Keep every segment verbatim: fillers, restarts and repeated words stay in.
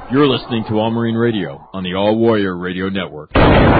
You're listening to All Marine Radio on the All Warrior Radio Network.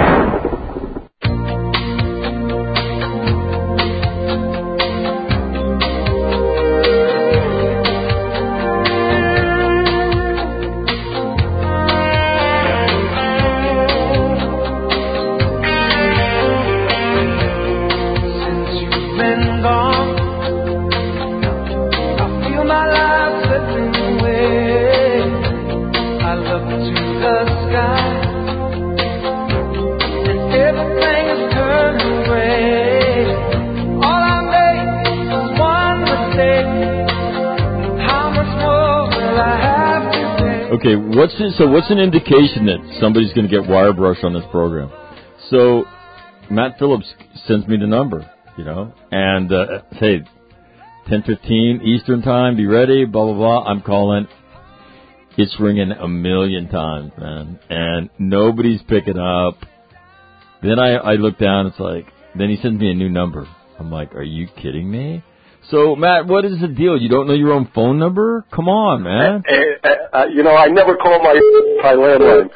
Okay, what's it, so what's an indication that somebody's going to get wire brush on this program? So Matt Phillips sends me the number, you know, and uh, hey, ten fifteen Eastern time, be ready, blah, blah, blah. I'm calling. It's ringing a million times, man, and nobody's picking up. Then I, I look down, it's like, then he sends me a new number. I'm like, are you kidding me? So, Matt, what is the deal? You don't know your own phone number? Come on, man. Uh, uh, uh, you know, I never call my, my landline.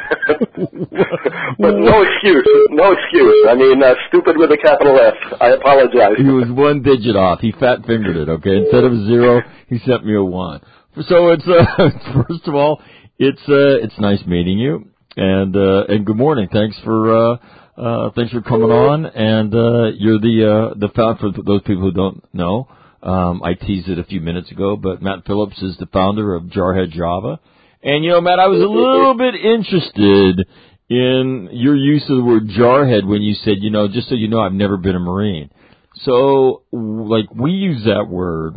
But no excuse. No excuse. I mean, uh, stupid with a capital F. I apologize. He was one digit off. He fat-fingered it, okay? Instead of a zero, he sent me a one. So it's, uh, first of all, it's, uh, it's nice meeting you. And, uh, and good morning. Thanks for, uh, Uh, thanks for coming on, and uh, you're the uh, the founder. For those people who don't know, um, I teased it a few minutes ago, but Matt Phillips is the founder of Jarhead Java. And you know, Matt, I was a little bit interested in your use of the word jarhead when you said, you know, just so you know, I've never been a Marine. So, like, we use that word,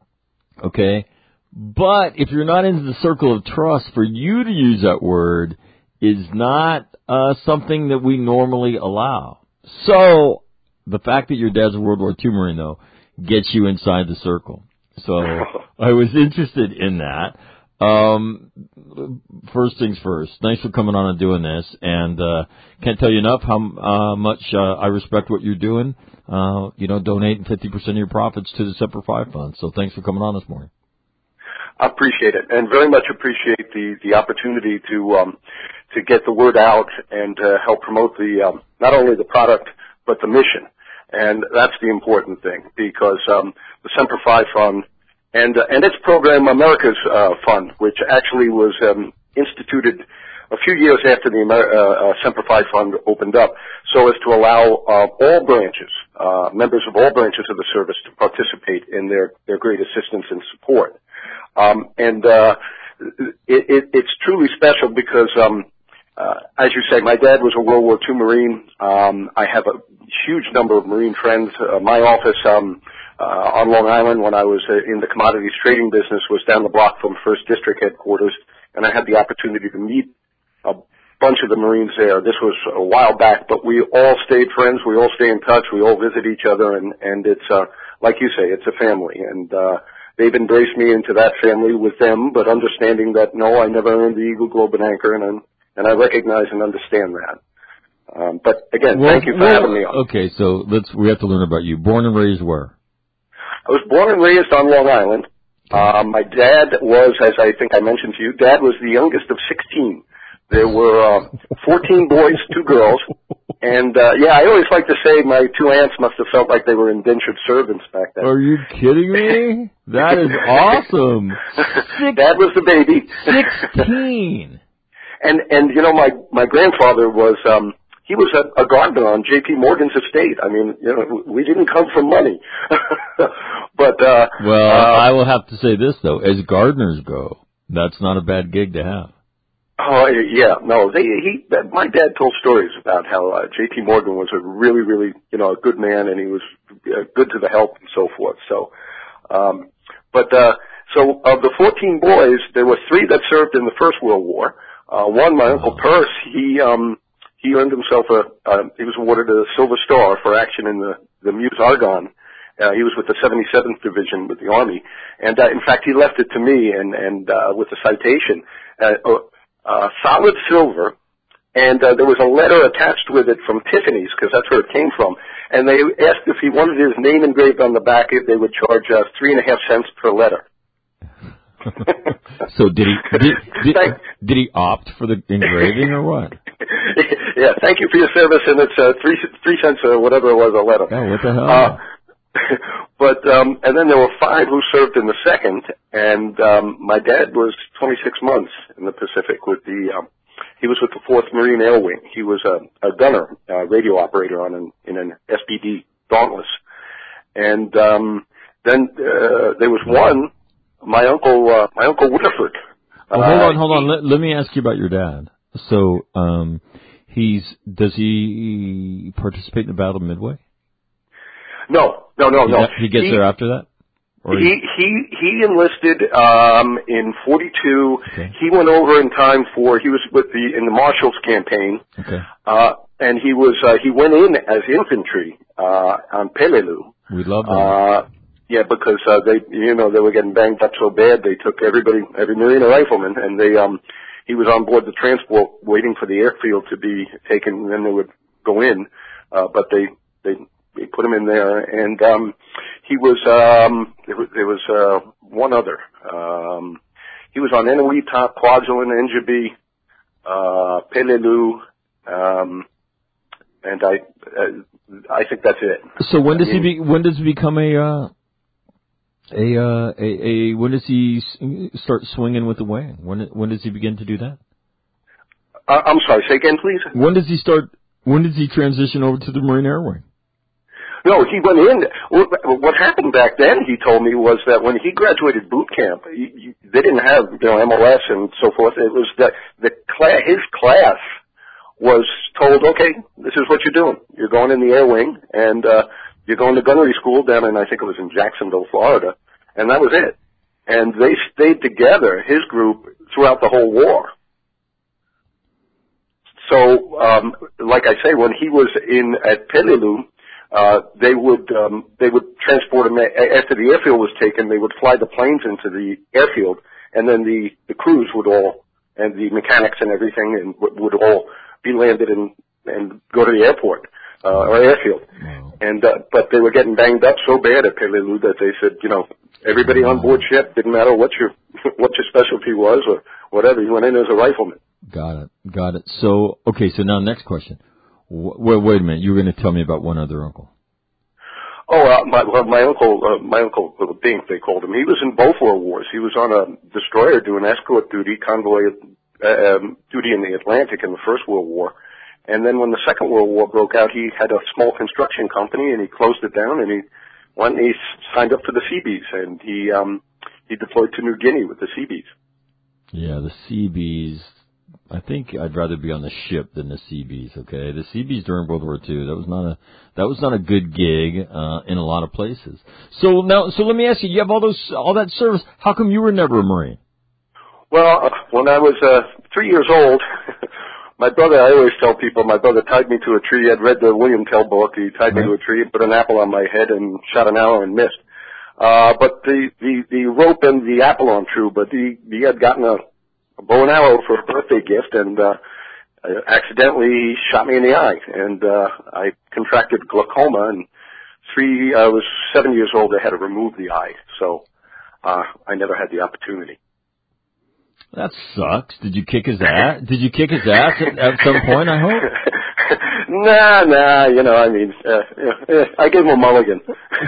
okay? But if you're not into the circle of trust, for you to use that word is not uh, something that we normally allow. So the fact that your dad's a World War Two Marine, though, gets you inside the circle. So I was interested in that. Um, first things first, thanks for coming on and doing this. And uh, can't tell you enough how uh, much uh, I respect what you're doing. Uh, you know, donating fifty percent of your profits to the Semper Fi Fund. So thanks for coming on this morning. I appreciate it, and very much appreciate the, the opportunity to um, to get the word out and uh, help promote the um, not only the product but the mission, and that's the important thing, because um, the Semper Fi Fund and uh, and its program, America's uh, Fund, which actually was um, instituted a few years after the Amer- uh, uh, Semper Fi Fund opened up, so as to allow uh, all branches, uh, members of all branches of the service, to participate in their, their great assistance and support. Um, and uh, it, it, it's truly special because, um, uh, as you say, my dad was a World War Two Marine. Um, I have a huge number of Marine friends. Uh, my office um, uh, on Long Island, when I was uh, in the commodities trading business, was down the block from First District headquarters, and I had the opportunity to meet a bunch of the Marines there. This was a while back, but we all stayed friends. We all stay in touch. We all visit each other, and, and it's, uh, like you say, it's a family. And uh, they've embraced me into that family with them, but understanding that, no, I never earned the Eagle, Globe, and Anchor, and, I'm, and I recognize and understand that. Um, but, again, well, thank you for well, having me on. Okay, so let's we have to learn about you. Born and raised where? I was born and raised on Long Island. Uh, my dad was, as I think I mentioned to you, Dad was the youngest of sixteen. There were uh, fourteen boys, two girls, and uh, yeah, I always like to say my two aunts must have felt like they were indentured servants back then. Are you kidding me? That is awesome. Six, Dad was the baby. Sixteen. and and you know, my my grandfather was um, he was a, a gardener on J P Morgan's estate. I mean, you know, we didn't come from money, but uh, well, uh, I will have to say this though: as gardeners go, that's not a bad gig to have. Oh, yeah, no, they, he, my dad told stories about how uh, J P Morgan was a really, really, you know, a good man, and he was uh, good to the help and so forth. So, um, but, uh, so of the fourteen boys, there were three that served in the First World War. Uh, one, my Uncle Perce, he, um, he earned himself a, uh, he was awarded a Silver Star for action in the, the Meuse Argonne. Uh, he was with the seventy-seventh Division with the Army. And, uh, in fact, he left it to me and, and, uh, with the citation, uh, Uh, solid silver, and uh, there was a letter attached with it from Tiffany's, because that's where it came from. And they asked if he wanted his name engraved on the back, they would charge uh, three and a half cents per letter. So did he? Did, did, thank, Did he opt for the engraving or what? Yeah, thank you for your service, and it's uh, three three cents or whatever it was a letter. Oh, what the hell? Uh, but um, and then there were five who served in the second, and um, my dad was twenty-six months in the Pacific with the. Um, he was with the fourth Marine Air Wing. He was a, a gunner, a radio operator on an in an S P D Dauntless, and um, then uh, there was one. My uncle, uh, my uncle Winifred. Well, hold on, hold on. Let, let me ask you about your dad. So, um, he's does he participate in the Battle of Midway? No, no, no, he no. Got, he gets he, there after that. Or he he he enlisted um, in forty-two. Okay. He went over in time for he was with the in the Marshall's campaign. Okay. Uh, and he was uh, he went in as infantry uh, on Peleliu. We love that. Uh, Yeah, because uh, they, you know, they were getting banged up so bad. They took everybody, every Marine rifleman, and they, um, he was on board the transport, waiting for the airfield to be taken, and then they would go in. Uh, but they, they, they put him in there, and um, he was, um, there was, there was uh, one other. Um, he was on Enewetak, Kwajalein, Engebi, uh, Peleliu, um, and I, uh, I think that's it. So when does I mean, he be? When does he become a? Uh... A, uh, a, a, when does he start swinging with the wing? When, when does he begin to do that? Uh, I'm sorry, say again, please? When does he start, when does he transition over to the Marine Air Wing? No, he went in, what happened back then, he told me, was that when he graduated boot camp, he, he, they didn't have, you know, M O S and so forth. It was that the class, his class was told, okay, this is what you're doing. You're going in the Air Wing, and, uh, you're going to gunnery school down in, I think it was in Jacksonville, Florida, and that was it. And they stayed together, his group, throughout the whole war. So, um, like I say, when he was in at Peleliu, uh, they would um, they would transport him after the airfield was taken. They would fly the planes into the airfield, and then the the crews would all and the mechanics and everything and would, would all be landed and and go to the airport. Uh, or airfield. Wow. And, uh, but they were getting banged up so bad at Peleliu that they said, you know, everybody on board ship, didn't matter what your, what your specialty was or whatever, you went in as a rifleman. Got it. Got it. So, okay, so now next question. Wait, wait a minute, you were going to tell me about one other uncle. Oh, uh, my, well, my uncle, uh, my uncle, uh, Dink, they called him. He was in both world wars. He was on a destroyer doing escort duty, convoy, uh, um, duty in the Atlantic in the First World War. And then when the Second World War broke out, he had a small construction company, and he closed it down, and he went and he signed up for the Seabees, and he um, he deployed to New Guinea with the Seabees. Yeah, the Seabees. I think I'd rather be on the ship than the Seabees. Okay, the Seabees during World War Two. That was not a that was not a good gig uh, in a lot of places. So now, so let me ask you: you have all those all that service. How come you were never a Marine? Well, uh, when I was uh, three years old. My brother, I always tell people, my brother tied me to a tree. I'd read the William Tell book. He tied me to a tree, put an apple on my head, and shot an arrow and missed. Uh, but the, the, the rope and the apple aren't true, but he, he had gotten a, a bow and arrow for a birthday gift, and uh, accidentally shot me in the eye. And uh, I contracted glaucoma, and three, I was seven years old. They had to remove the eye, so uh, I never had the opportunity. That sucks. Did you kick his ass? Did you kick his ass at, at some point, I hope? nah, nah, you know, I mean, uh, uh, I gave him a mulligan.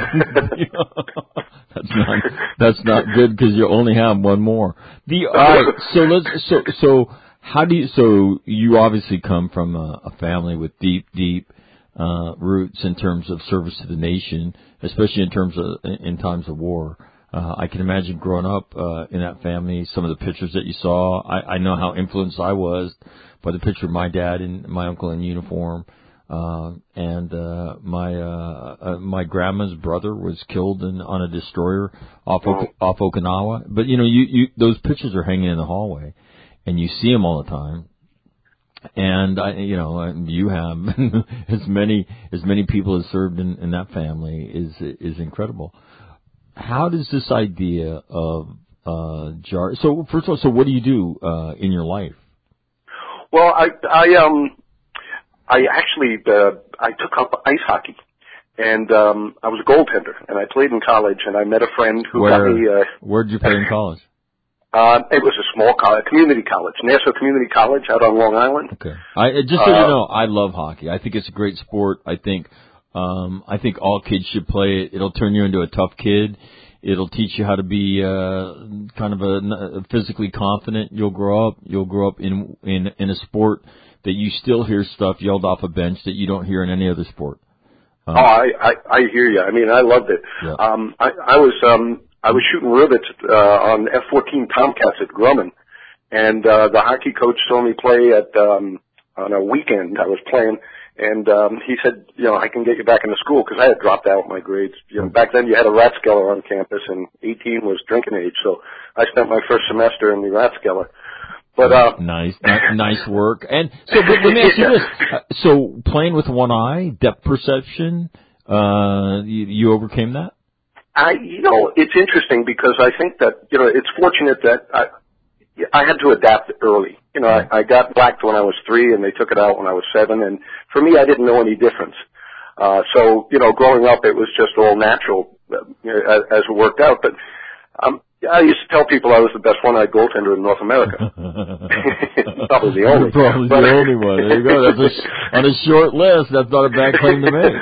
that's not, that's not good because you only have one more. The, alright, so let's, so, so, how do you, so you obviously come from a, a family with deep, deep, uh, roots in terms of service to the nation, especially in terms of, in times of war. Uh, I can imagine growing up uh, in that family, some of the pictures that you saw. I, I know how influenced I was by the picture of my dad and my uncle in uniform, uh, and uh, my uh, uh, my grandma's brother was killed in, on a destroyer off o- off Okinawa. But you know, you, you those pictures are hanging in the hallway, and you see them all the time. And I, you know, you have as many as many people as served in, in that family is is incredible. How does this idea of uh jar? So first of all, so what do you do uh in your life? Well, I I um I actually uh, I took up ice hockey, and um I was a goaltender, and I played in college, and I met a friend who Where, got me. Uh, where'd you play in college? Uh, it was a small college, community college, Nassau Community College out on Long Island. Okay. I, just so uh, you know, I love hockey. I think it's a great sport. I think, um, I think all kids should play it. It'll turn you into a tough kid. It'll teach you how to be, uh, kind of a, physically confident. You'll grow up, you'll grow up in, in, in a sport that you still hear stuff yelled off a bench that you don't hear in any other sport. Um, oh, I, I, I hear you. I mean, I loved it. Yeah. Um, I, I was, um, I was shooting rivets, uh, on F fourteen Tomcats at Grumman. And, uh, the hockey coach saw me play at, um, on a weekend I was playing. And, um, he said, you know, I can get you back into school because I had dropped out my grades. You know, back then you had a Rathskeller on campus and eighteen was drinking age. So I spent my first semester in the Rathskeller. But, uh, nice, nice work. And so, but let me ask you this. Uh, so playing with one eye, depth perception, uh, you, you overcame that? I, you know, it's interesting because I think that, you know, it's fortunate that I, I had to adapt early. You know, I, I got blacked when I was three and they took it out when I was seven. And for me, I didn't know any difference. Uh, so, you know, growing up, it was just all natural, uh, as, as it worked out. But, um, I used to tell people I was the best one-eyed goaltender in North America. Probably the only. You're probably but, the only one. There you go. That's a, on a short list. That's not a bad claim to make.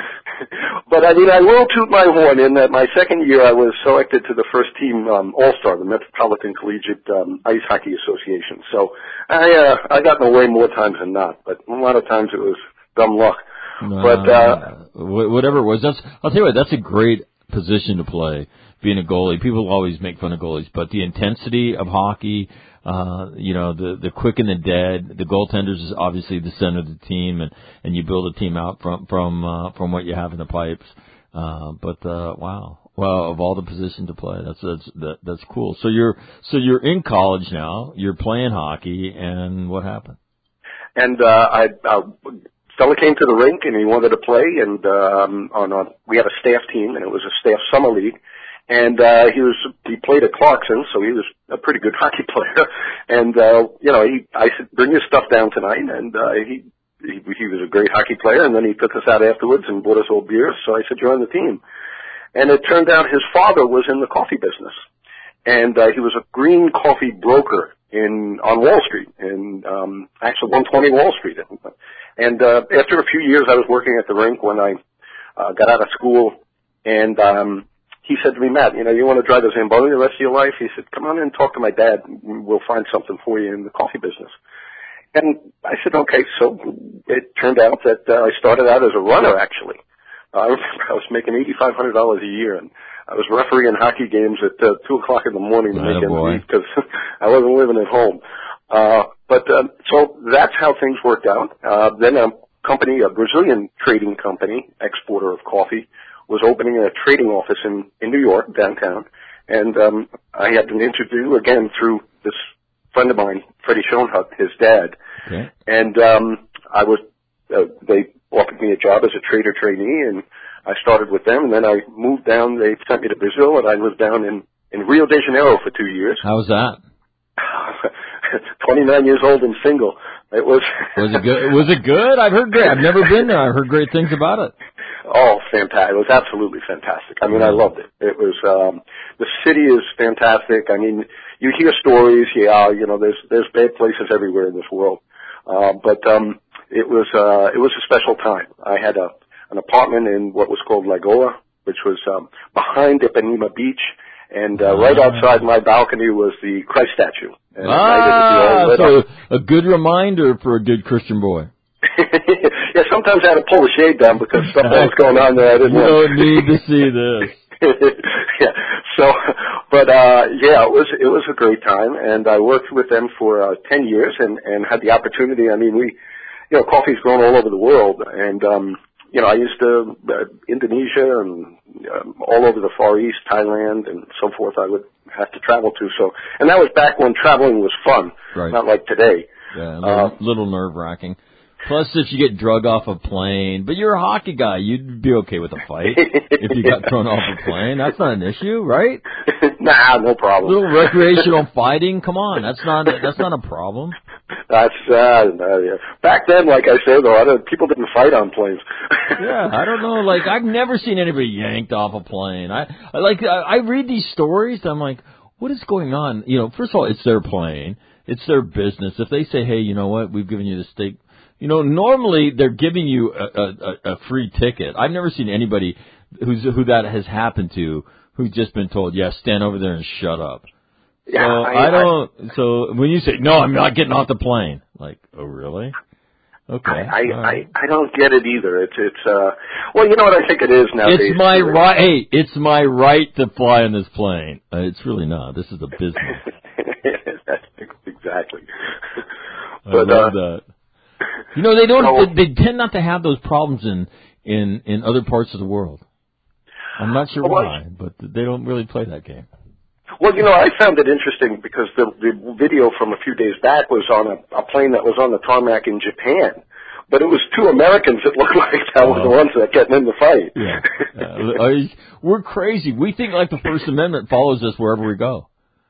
But I mean, I will toot my horn in that my second year I was selected to the first team um, All-Star, the Metropolitan Collegiate um, Ice Hockey Association. So I uh, I got in the way more times than not, but a lot of times it was dumb luck. No, but uh, whatever it was, that's I'll tell you what, that's a great position to play. Being a goalie, people always make fun of goalies, but the intensity of hockey, uh, you know, the the quick and the dead, the goaltenders is obviously the center of the team, and and you build a team out from from uh, from what you have in the pipes. Uh, but uh, wow, well, of all the positions to play, that's that's that, that's cool. So you're so you're in college now, you're playing hockey, and what happened? And uh, I. Uh, Fella came to the rink and he wanted to play, and um, on a, we had a staff team, and it was a staff summer league. And uh, he was he played at Clarkson, so he was a pretty good hockey player. And uh, you know, he I said, bring your stuff down tonight, and uh, he, he he was a great hockey player. And then he took us out afterwards and bought us all beers. So I said, join the team. And it turned out his father was in the coffee business, and uh, he was a green coffee broker in on Wall Street, in um, actually one twenty Wall Street. And uh, after a few years, I was working at the rink when I uh, got out of school, and um, he said to me, Matt, you know, you want to drive a Zamboni the rest of your life? He said, come on in and talk to my dad. We'll find something for you in the coffee business. And I said, okay. So it turned out that uh, I started out as a runner, actually. Uh, I remember I was making eight thousand five hundred dollars a year, and I was refereeing hockey games at uh, two o'clock in the morning to Right, make ends boy. meet because I wasn't living at home. Uh, but uh, so that's how things worked out. Uh, then a company, a Brazilian trading company, exporter of coffee, was opening a trading office in, in New York, downtown. And um, I had an interview, again, through this friend of mine, Freddie Schoenhut, his dad. Okay. And um, I was, uh, they offered me a job as a trader trainee, and I started with them. And then I moved down. They sent me to Brazil, and I lived down in, in Rio de Janeiro for two years. How was that? twenty-nine years old and single. It was. Was it good? Was it good? I've heard great. I've never been there. I've heard great things about it. Oh, fantastic! It was absolutely fantastic. I mean, I loved it. It was. Um, the city is fantastic. I mean, you hear stories. Yeah, you know, there's there's bad places everywhere in this world, uh, but um, it was uh, it was a special time. I had a an apartment in what was called Lagoa, which was um, behind Ipanema Beach. And uh, right outside my balcony was the Christ statue. And ah, so a good reminder for a good Christian boy. Yeah, sometimes I had to pull the shade down because something was going on there I didn't you want. don't need to see this. Yeah. So, but uh, yeah, it was it was a great time, and I worked with them for uh, ten years, and and had the opportunity. I mean, we, you know, coffee's grown all over the world, and um, you know, I used to uh, Indonesia and um, all over the Far East, Thailand, and so forth. I would have to travel to. So, and that was back when traveling was fun, right. Not like today. Yeah, a little, uh, little nerve wracking. Plus, if you get drug off a plane, but you're a hockey guy, you'd be okay with a fight if you got thrown off a plane. That's not an issue, right? Nah, no problem. A little recreational fighting, come on, that's not that's not a problem. That's uh, uh yeah. Back then, like I said, though, other people didn't fight on planes. Yeah, I don't know. Like I've never seen anybody yanked off a plane. I, I like I, I read these stories. I'm like, what is going on? You know, first of all, it's their plane. It's their business. If they say, hey, you know what, we've given you the steak, you know, normally they're giving you a, a, a free ticket. I've never seen anybody who's who that has happened to who's just been told, yeah, stand over there and shut up. Yeah, so I, I don't. I, so when you say, no, I'm not getting off the plane, like, oh, really? Okay. I, I, right. I, I don't get it either. It's, it's, uh, well, you know what I think it is nowadays? It's my right, hey, it's my right to fly on this plane. Uh, it's really not. This is a business. That's exactly. I but, love uh, that. You know, they don't, so, they, they tend not to have those problems in, in, in other parts of the world. I'm not sure well, why, but they don't really play that game. Well, you know, I found it interesting because the, the video from a few days back was on a, a plane that was on the tarmac in Japan. But it was two Americans that looked like that were oh. the ones that getting in the fight. Yeah. uh, I, we're crazy. We think like the First Amendment follows us wherever we go.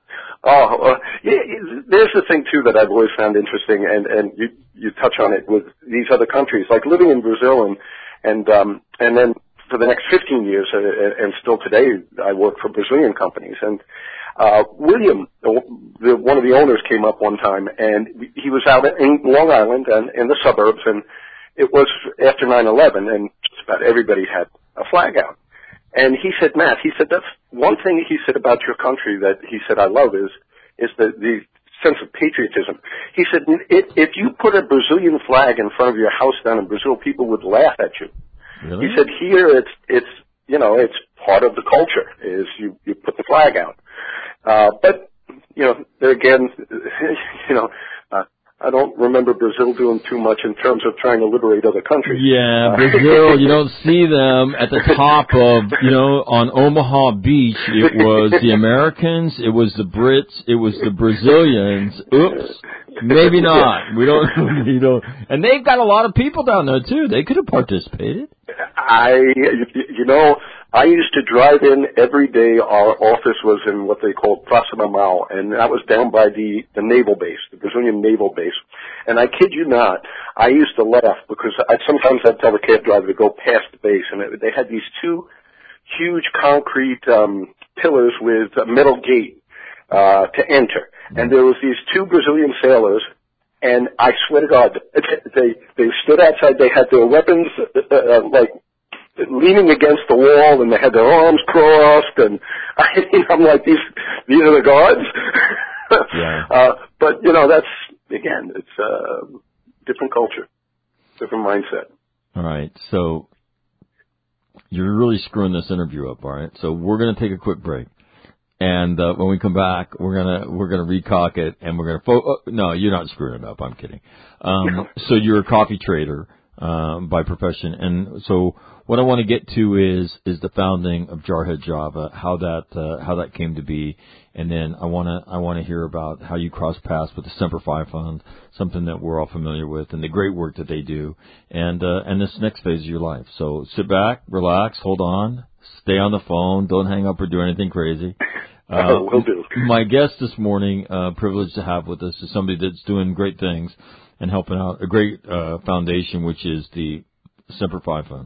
Oh, uh, yeah, there's the thing too that I've always found interesting, and and you you touch on it with these other countries, like living in Brazil, and and um and then for the next fifteen years, uh, and still today, I work for Brazilian companies, and uh William, the, one of the owners, came up one time, and he was out in Long Island and in the suburbs, and it was after nine eleven, and just about everybody had a flag out. And he said, Matt, he said, that's one thing he said about your country that he said I love is, is the, the sense of patriotism. He said, if, if you put a Brazilian flag in front of your house down in Brazil, people would laugh at you. Really? He said, here it's, it's, you know, it's part of the culture is you, you put the flag out. Uh, but, you know, there again, you know, uh, I don't remember Brazil doing too much in terms of trying to liberate other countries. Yeah, Brazil, you don't see them at the top of, you know, on Omaha Beach. It was the Americans, it was the Brits, it was the Brazilians. Oops, maybe not. We don't, you know, and they've got a lot of people down there too. They could have participated. I, you know, I used to drive in every day. Our office was in what they called Praça Normal, and that was down by the, the naval base, the Brazilian naval base. And I kid you not, I used to laugh because I sometimes I'd tell the cab driver to go past the base, and it, they had these two huge concrete um, pillars with a metal gate uh, to enter. And there was these two Brazilian sailors, and I swear to God, they they stood outside. They had their weapons uh, uh, like leaning against the wall, and they had their arms crossed. And I, I'm like, these these are the guards. Yeah. uh, but you know, that's again, it's a uh, different culture, different mindset. All right, so you're really screwing this interview up. All right, so we're going to take a quick break. And uh, when we come back, we're gonna we're gonna recock it, and we're gonna. Fo- oh, no, you're not screwing it up. I'm kidding. Um, so you're a coffee trader um, by profession, and so what I want to get to is is the founding of Jarhead Java, how that uh, how that came to be, and then I want to I want to hear about how you cross paths with the Semper Fi Fund, something that we're all familiar with, and the great work that they do, and uh, and this next phase of your life. So sit back, relax, hold on, stay on the phone, don't hang up or do anything crazy. Uh, will do. My guest this morning, uh, privileged to have with us, is somebody that's doing great things and helping out a great uh, foundation, which is the Semper Fi Fund.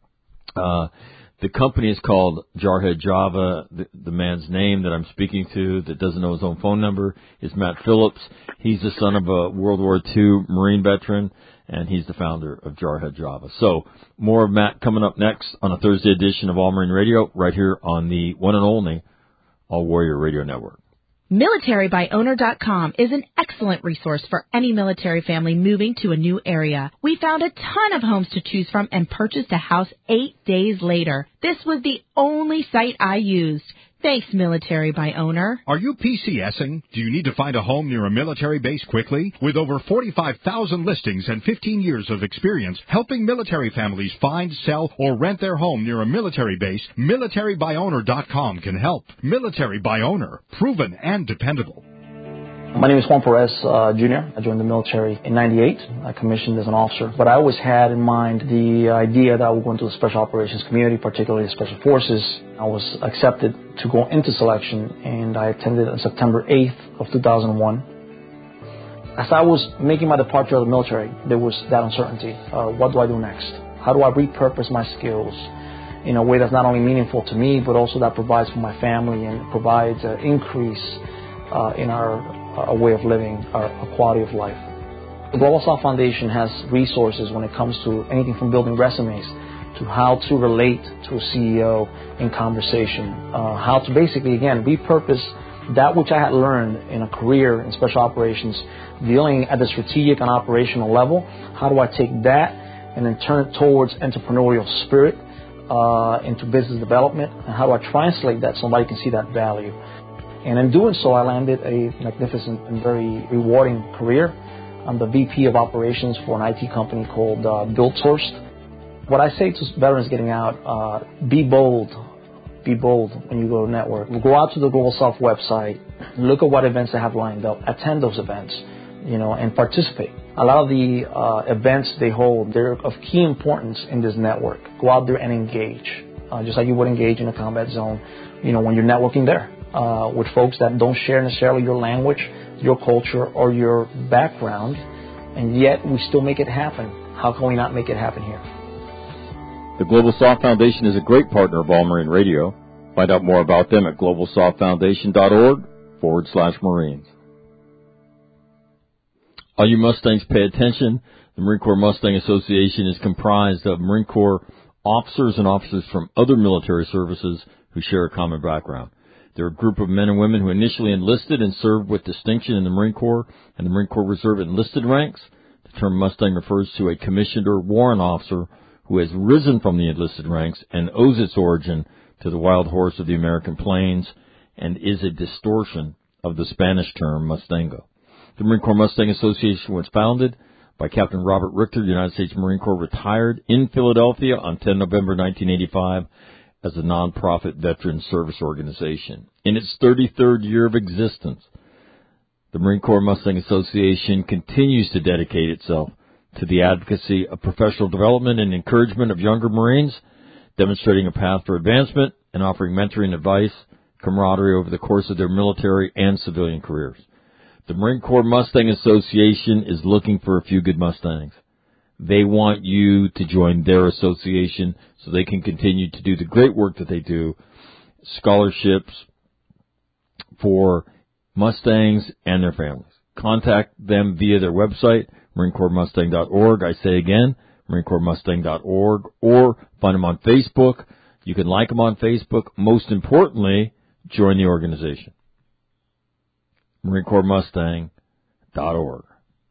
Uh, the company is called Jarhead Java. The, the man's name that I'm speaking to that doesn't know his own phone number is Matt Phillips. He's the son of a World War Two Marine veteran, and he's the founder of Jarhead Java. So more of Matt coming up next on a Thursday edition of All Marine Radio right here on the one and only All Warrior Radio Network. military by owner dot com is an excellent resource for any military family moving to a new area. We found a ton of homes to choose from and purchased a house eight days later. This was the only site I used. Thanks, Military by Owner. Are you PCSing? Do you need to find a home near a military base quickly? With over forty-five thousand listings and fifteen years of experience helping military families find, sell, or rent their home near a military base, military by owner dot com can help. Military by Owner, proven and dependable. My name is Juan Perez, uh, Junior I joined the military in ninety-eight. I commissioned as an officer. But I always had in mind the idea that I would go into the Special Operations community, particularly the Special Forces. I was accepted to go into selection, and I attended on September eighth of two thousand one. As I was making my departure out of the military, there was that uncertainty. Uh, what do I do next? How do I repurpose my skills in a way that's not only meaningful to me, but also that provides for my family and provides an increase uh, in our uh, way of living, our, our quality of life. The Global South Foundation has resources when it comes to anything from building resumes to how to relate to a C E O in conversation, uh, how to basically, again, repurpose that which I had learned in a career in special operations, dealing at the strategic and operational level. How do I take that and then turn it towards entrepreneurial spirit uh, into business development? And how do I translate that so somebody can see that value? And in doing so, I landed a magnificent and very rewarding career. I'm the V P of operations for an I T company called uh, BuildSource. What I say to veterans getting out, uh, be bold. Be bold when you go to network. Go out to the Global South website, look at what events they have lined up, attend those events, you know, and participate. A lot of the uh, events they hold, they're of key importance in this network. Go out there and engage, uh, just like you would engage in a combat zone, you know, when you're networking there uh, with folks that don't share necessarily your language, your culture, or your background, and yet we still make it happen. How can we not make it happen here? The Global South Foundation is a great partner of All Marine Radio. Find out more about them at global south foundation dot org forward slash Marines. All you Mustangs, pay attention. The Marine Corps Mustang Association is comprised of Marine Corps officers and officers from other military services who share a common background. They're a group of men and women who initially enlisted and served with distinction in the Marine Corps and the Marine Corps Reserve enlisted ranks. The term Mustang refers to a commissioned or warrant officer who has risen from the enlisted ranks and owes its origin to the wild horse of the American plains and is a distortion of the Spanish term Mustango. The Marine Corps Mustang Association was founded by Captain Robert Richter, United States Marine Corps, retired in Philadelphia on the tenth of November nineteen eighty-five as a nonprofit veteran service organization. In its thirty-third year of existence, the Marine Corps Mustang Association continues to dedicate itself to the advocacy of professional development and encouragement of younger Marines, demonstrating a path for advancement and offering mentoring, advice, camaraderie over the course of their military and civilian careers. The Marine Corps Mustang Association is looking for a few good Mustangs. They want you to join their association so they can continue to do the great work that they do, scholarships for Mustangs and their families. Contact them via their website, Marine Corps Mustang dot org. I say again, Marine Corps Mustang dot org, or find them on Facebook. You can like them on Facebook. Most importantly, join the organization. Marine Corps Mustang dot org.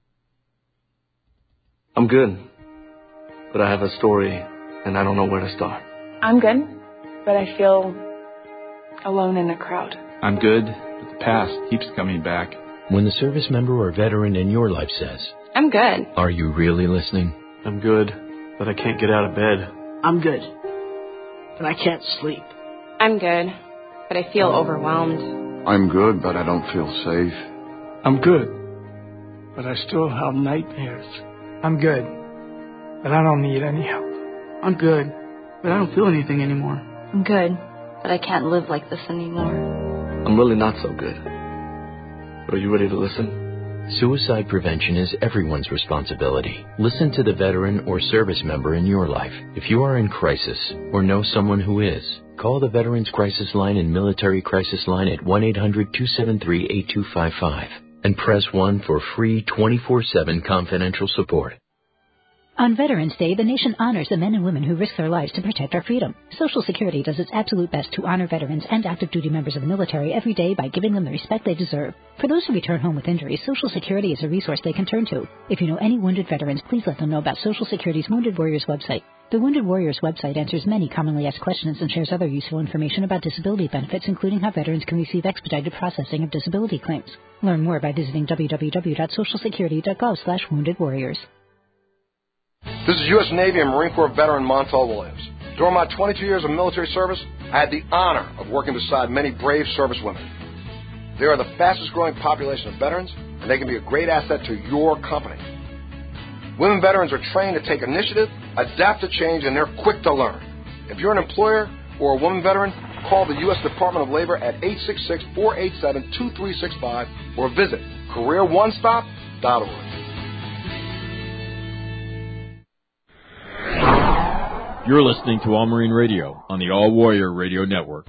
I'm good, but I have a story, and I don't know where to start. I'm good, but I feel alone in a crowd. I'm good, but the past keeps coming back. When the service member or veteran in your life says, I'm good. Are you really listening? I'm good, but I can't get out of bed. I'm good, but I can't sleep. I'm good, but I feel overwhelmed. I'm good, but I don't feel safe. I'm good, but I still have nightmares. I'm good, but I don't need any help. I'm good, but I don't feel anything anymore. I'm good, but I can't live like this anymore. I'm really not so good. Are you ready to listen? Suicide prevention is everyone's responsibility. Listen to the veteran or service member in your life. If you are in crisis or know someone who is, call the Veterans Crisis Line and Military Crisis Line at one eight hundred two seven three eight two five five and press one for free twenty-four seven confidential support. On Veterans Day, the nation honors the men and women who risk their lives to protect our freedom. Social Security does its absolute best to honor veterans and active duty members of the military every day by giving them the respect they deserve. For those who return home with injuries, Social Security is a resource they can turn to. If you know any wounded veterans, please let them know about Social Security's Wounded Warriors website. The Wounded Warriors website answers many commonly asked questions and shares other useful information about disability benefits, including how veterans can receive expedited processing of disability claims. Learn more by visiting w w w dot social security dot gov slash wounded warriors. This is U S Navy and Marine Corps veteran Montel Williams. During my twenty-two years of military service, I had the honor of working beside many brave servicewomen. They are the fastest growing population of veterans, and they can be a great asset to your company. Women veterans are trained to take initiative, adapt to change, and they're quick to learn. If you're an employer or a woman veteran, call the U S Department of Labor at eight six six, four eight seven, two three six five or visit career one stop dot org. You're listening to All Marine Radio on the All Warrior Radio Network.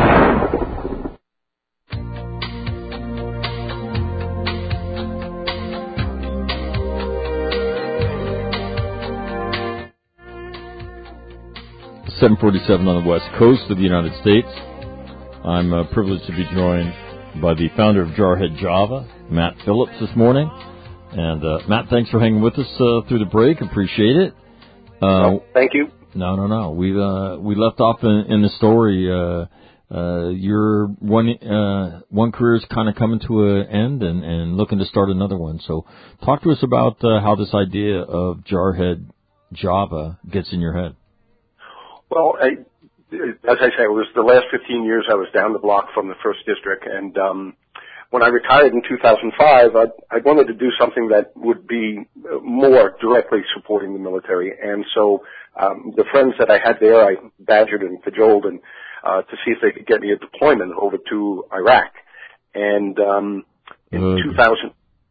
seven forty-seven on the west coast of the United States. I'm uh, privileged to be joined by the founder of Jarhead Java, Matt Phillips, this morning. And uh, Matt, thanks for hanging with us uh, through the break. Appreciate it. Uh, no, thank you. No, no, no. We uh, we left off in, in the story. Uh, uh, your one uh, one career is kind of coming to an end, and, and looking to start another one. So, talk to us about uh, how this idea of Jarhead Java gets in your head. Well, I, as I say, it was the last fifteen years I was down the block from the first district, and um, when I retired in two thousand five, I, I wanted to do something that would be more directly supporting the military. And so um, the friends that I had there, I badgered and cajoled and, uh, to see if they could get me a deployment over to Iraq. And um, in uh, two thousand,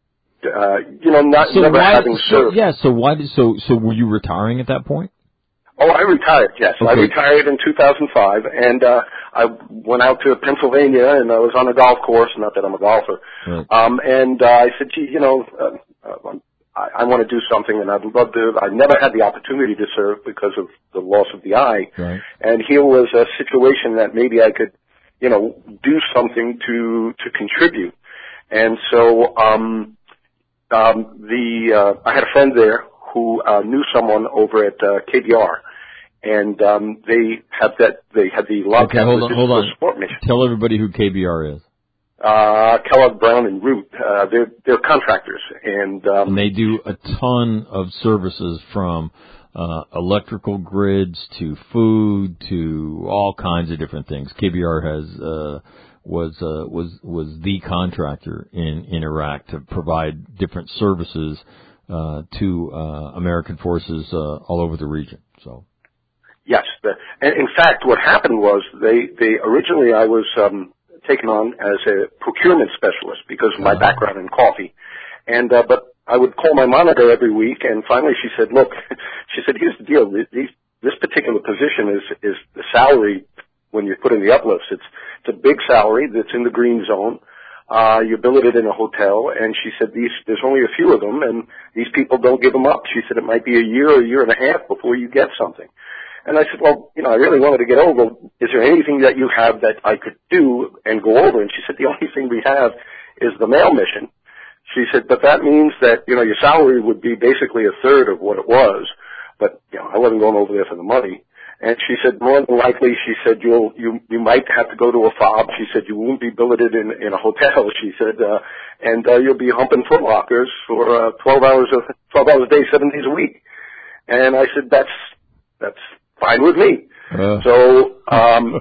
uh, you know, not so never why, having so, served. Yeah. So why did so so were you retiring at that point? Oh, I retired, yes. Okay. I retired in two thousand five, and uh, I went out to Pennsylvania, and I was on a golf course, not that I'm a golfer, right. um, and uh, I said, gee, you know, uh, uh, I, I want to do something, and I'd love to. I never had the opportunity to serve because of the loss of the eye, right. And here was a situation that maybe I could, you know, do something to to contribute. And so um, um, the uh, I had a friend there who uh, knew someone over at uh, K B R. And um, they have that. They have the Log Okay, hold on, hold on. Support Mission. Tell everybody who K B R is. Uh, Kellogg Brown and Root. Uh, they're they're contractors, and, um, and they do a ton of services from uh, electrical grids to food to all kinds of different things. K B R has uh, was uh, was was the contractor in in Iraq to provide different services uh, to uh, American forces uh, all over the region. So. Yes. The, and in fact, what happened was they, they originally I was um, taken on as a procurement specialist because of my uh-huh. background in coffee. And uh, but I would call my monitor every week, and finally she said, "Look," she said, "here's the deal. These, this particular position is is the salary when you put in the uplifts. It's it's a big salary that's in the green zone. Uh, you're billeted in a hotel." And she said, "These there's only a few of them, and these people don't give them up." She said, "It might be a year or a year and a half before you get something." And I said, well, you know, I really wanted to get over. Is there anything that you have that I could do and go over? And she said, the only thing we have is the mail mission. She said, but that means that, you know, your salary would be basically a third of what it was. But, you know, I wasn't going over there for the money. And she said, more than likely, she said, you'll, you, you might have to go to a fob. She said, you won't be billeted in, in a hotel. She said, uh, and, uh, you'll be humping foot lockers for, uh, twelve hours a, twelve hours a day, seven days a week. And I said, that's, that's, fine with me. Uh. So, um,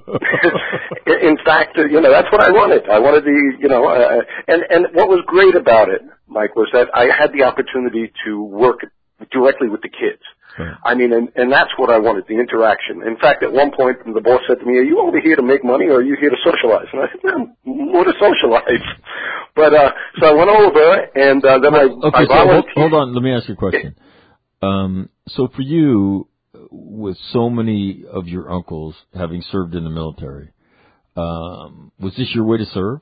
in fact, you know, that's what I wanted. I wanted the, you know, uh, and, and what was great about it, Mike, was that I had the opportunity to work directly with the kids. Right. I mean, and, and that's what I wanted, the interaction. In fact, at one point, the boss said to me, are you over here to make money or are you here to socialize? And I said, no, more to socialize. But, uh, so I went over and, uh, then I, okay, I so hold, hold on, let me ask you a question. Um, so for you, with so many of your uncles having served in the military, um, was this your way to serve?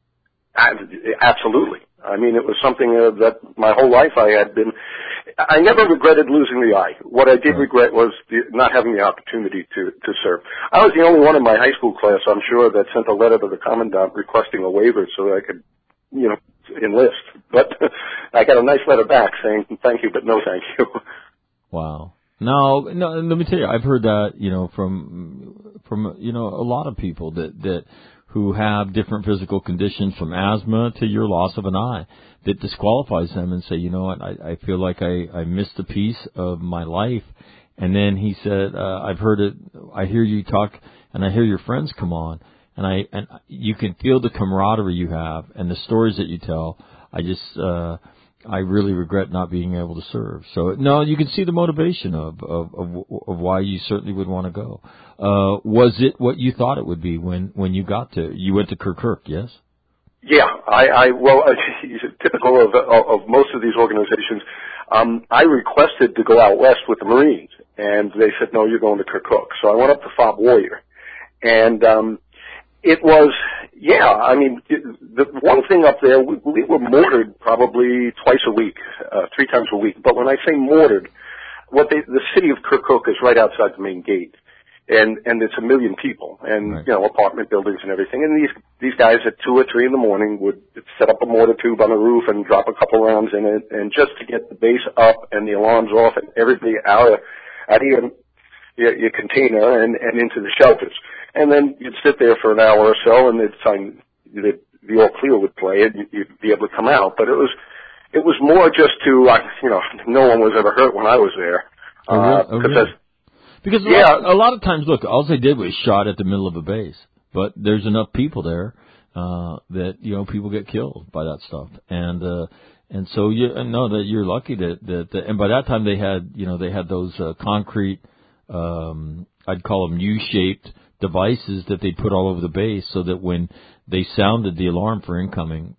Absolutely. I mean, it was something uh, that my whole life I had been. I never regretted losing the eye. What I did right. regret was the, not having the opportunity to, to serve. I was the only one in my high school class, I'm sure, that sent a letter to the commandant requesting a waiver so that I could, you know, enlist. But I got a nice letter back saying, thank you, but no thank you. Wow. No, no. Let me tell you, I've heard that, you know, from from you know a lot of people that that who have different physical conditions, from asthma to your loss of an eye, that disqualifies them and say, you know what, I, I feel like I, I missed a piece of my life. And then he said, uh, I've heard it. I hear you talk, and I hear your friends come on, and I and you can feel the camaraderie you have and the stories that you tell. I just. Uh, I really regret not being able to serve. So, no, you can see the motivation of, of, of, of why you certainly would want to go. Uh, was it what you thought it would be when, when you got to, you went to Kirkuk, yes? Yeah, I, I well, uh, typical of, of, of most of these organizations, um, I requested to go out west with the Marines. And they said, no, you're going to Kirkuk. So I went up to Fob Warrior. And um, it was, yeah, I mean, the one thing up there, we, we were mortared probably twice a week, uh, three times a week. But when I say mortared, what they, the city of Kirkuk is right outside the main gate. And, and it's a million people and, right. you know, apartment buildings and everything. And these, these guys at two or three in the morning would set up a mortar tube on the roof and drop a couple rounds in it. And just to get the base up and the alarms off and everybody out of, out of your, your, your container and, and into the shelters. And then you'd sit there for an hour or so and they'd sign, the, the all clear would play and you'd be able to come out. But it was, it was more just to, uh, you know, no one was ever hurt when I was there. Uh, oh, really? Oh, really? Because a, yeah. lot, a lot of times, look, all they did was shot at the middle of a base. But there's enough people there uh, that, you know, people get killed by that stuff. And uh, and so, you know, that you're lucky that, that, that, and by that time they had, you know, they had those uh, concrete, um, I'd call them U-shaped devices that they put all over the base so that when they sounded the alarm for incoming,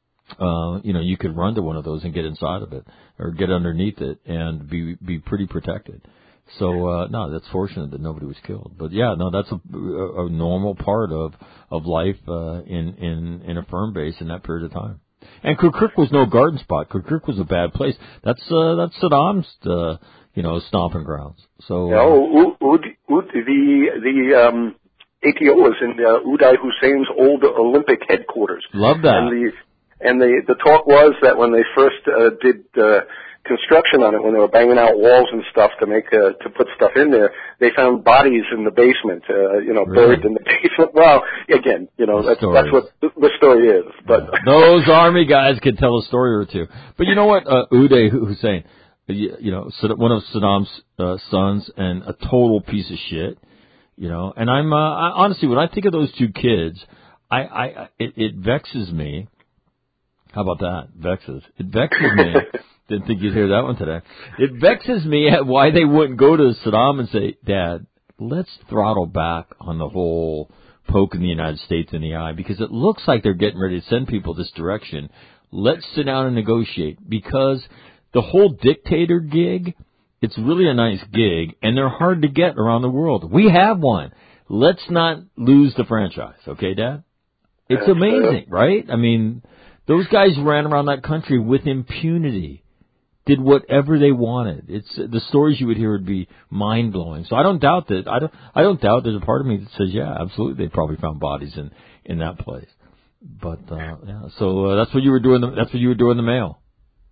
uh, you know, you could run to one of those and get inside of it or get underneath it and be be pretty protected. So, uh, no, that's fortunate that nobody was killed. But yeah, no, that's a, a, a normal part of, of life, uh, in, in, in a firm base in that period of time. And Kirkuk was no garden spot. Kirkuk was a bad place. That's, uh, that's Saddam's, uh, you know, stomping grounds. So, uh, no, Ud, Ud, the, the, um, A T O was in, uh, Uday Hussein's old Olympic headquarters. Love that. And the, and the, the talk was that when they first, uh, did, uh, construction on it, when they were banging out walls and stuff to make uh, to put stuff in there, they found bodies in the basement, uh, you know, really? buried in the basement. Well, again, you know, that's, that's what the story is. But yeah. Those army guys could tell a story or two. But you know what, uh, Uday Hussein, you, you know, one of Saddam's uh, sons, and a total piece of shit. You know, and I'm uh, I, honestly, when I think of those two kids, I, I it, it vexes me. How about that? Vexes. It vexes me. Didn't think you'd hear that one today. It vexes me at why they wouldn't go to Saddam and say, Dad, let's throttle back on the whole poking the United States in the eye, because it looks like they're getting ready to send people this direction. Let's sit down and negotiate, because the whole dictator gig, it's really a nice gig, and they're hard to get around the world. We have one. Let's not lose the franchise, okay, Dad? It's amazing, right? I mean, those guys ran around that country with impunity. Did whatever they wanted. It's the stories you would hear would be mind blowing. So I don't doubt that. I don't. I don't doubt. There's a part of me that says, yeah, absolutely. They probably found bodies in in that place. But uh, yeah. So uh, that's what you were doing. The, that's what you were doing in the mail.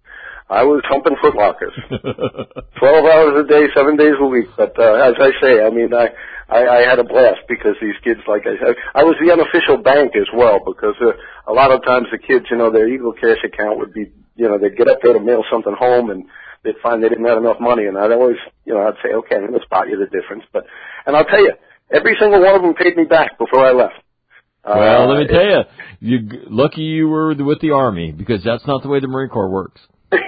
I was humping footlockers, twelve hours a day, seven days a week. But uh, as I say, I mean, I, I I had a blast because these kids, like I said, I was the unofficial bank as well, because uh, a lot of times the kids, you know, their Eagle Cash account would be, you know, they'd get up there to mail something home and they'd find they didn't have enough money, and I'd always, you know, I'd say, okay, I'm going to spot you the difference. But, and I'll tell you, every single one of them paid me back before I left. Well, uh, let me tell you, you lucky you were with the Army, because that's not the way the Marine Corps works. Well,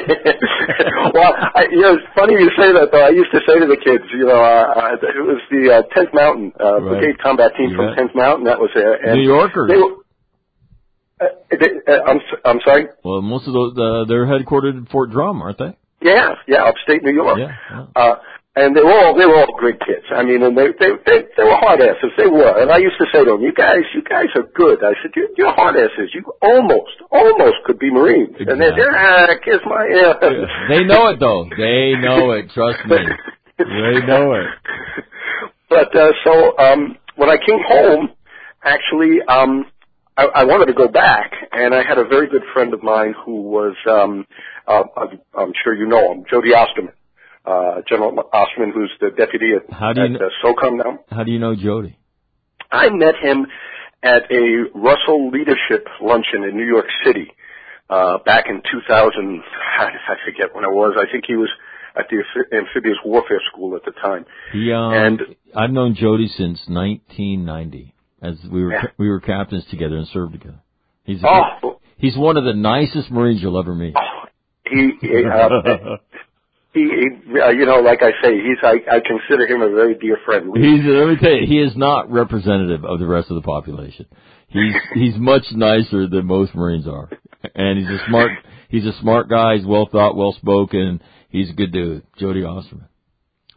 I, you know, it's funny you say that, though. I used to say to the kids, you know, uh, it was the uh, tenth Mountain uh, right. Brigade Combat Team from tenth Mountain that was there. And New Yorkers. They were, uh, they, uh, I'm, I'm sorry? Well, most of those, uh, they're headquartered in Fort Drum, aren't they? Yeah, yeah, upstate New York. Yeah, yeah. Uh, and they were all, they were all great kids. I mean, and they, they, they, they were hard asses. They were. And I used to say to them, you guys, you guys are good. I said, you're, you're hard asses. You almost, almost could be Marines. Exactly. And they're, they're, ah, kiss my ass. Yeah. They know it, though. They know it. Trust me. They know it. But, uh, so, um, when I came home, actually, um, I, I wanted to go back, and I had a very good friend of mine who was, um, uh, I'm, I'm sure you know him, Jody Osterman. Uh, General Osterman, who's the deputy at, how do you at know, uh, SOCOM now. How do you know Jody? I met him at a Russell Leadership Luncheon in New York City uh, back in two thousand. I forget when it was. I think he was at the Amphibious Warfare School at the time. He, um, and I've known Jody since nineteen ninety, as we were yeah. we were captains together and served together. He's a, oh. he's one of the nicest Marines you'll ever meet. Oh, he. he uh, He, he uh, you know, like I say, he's I, I consider him a very dear friend. He's let me tell you, he is not representative of the rest of the population. He's he's much nicer than most Marines are, and he's a smart he's a smart guy. He's well thought, well spoken. He's a good dude, Jody Osterman.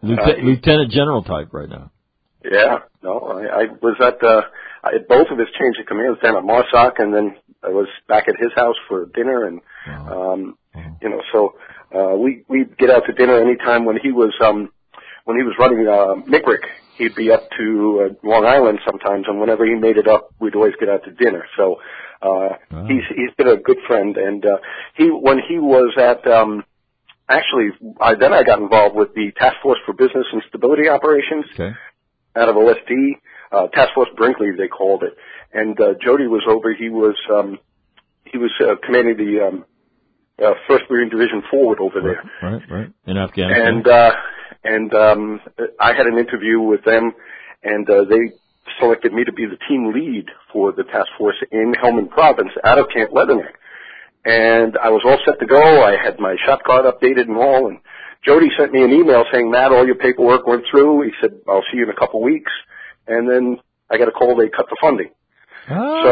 Lieutenant, uh, Lieutenant General type right now. Yeah, no, I, I was at, uh, I, both of his change of commands down at Marsoc, and then I was back at his house for dinner, and, wow. um, wow. you know, so, uh, we, we'd get out to dinner anytime when he was, um, when he was running, uh, M C R I C, he'd be up to, uh, Long Island sometimes, and whenever he made it up, we'd always get out to dinner. So, uh, wow. he's, he's been a good friend, and, uh, he, when he was at, um, actually, I, then I got involved with the Task Force for Business and Stability Operations. Okay. Out of O S D, uh, Task Force Brinkley, they called it. And, uh, Jody was over, he was, um, he was, uh, commanding the, um, uh, First Marine Division Forward over there. Right, right, in Afghanistan. And, uh, and, um, I had an interview with them, and, uh, they selected me to be the team lead for the task force in Helmand Province out of Camp Leatherneck. And I was all set to go. I had my shot card updated and all, and Jody sent me an email saying, Matt, all your paperwork went through. He said, I'll see you in a couple weeks. And then I got a call, they cut the funding. Oh.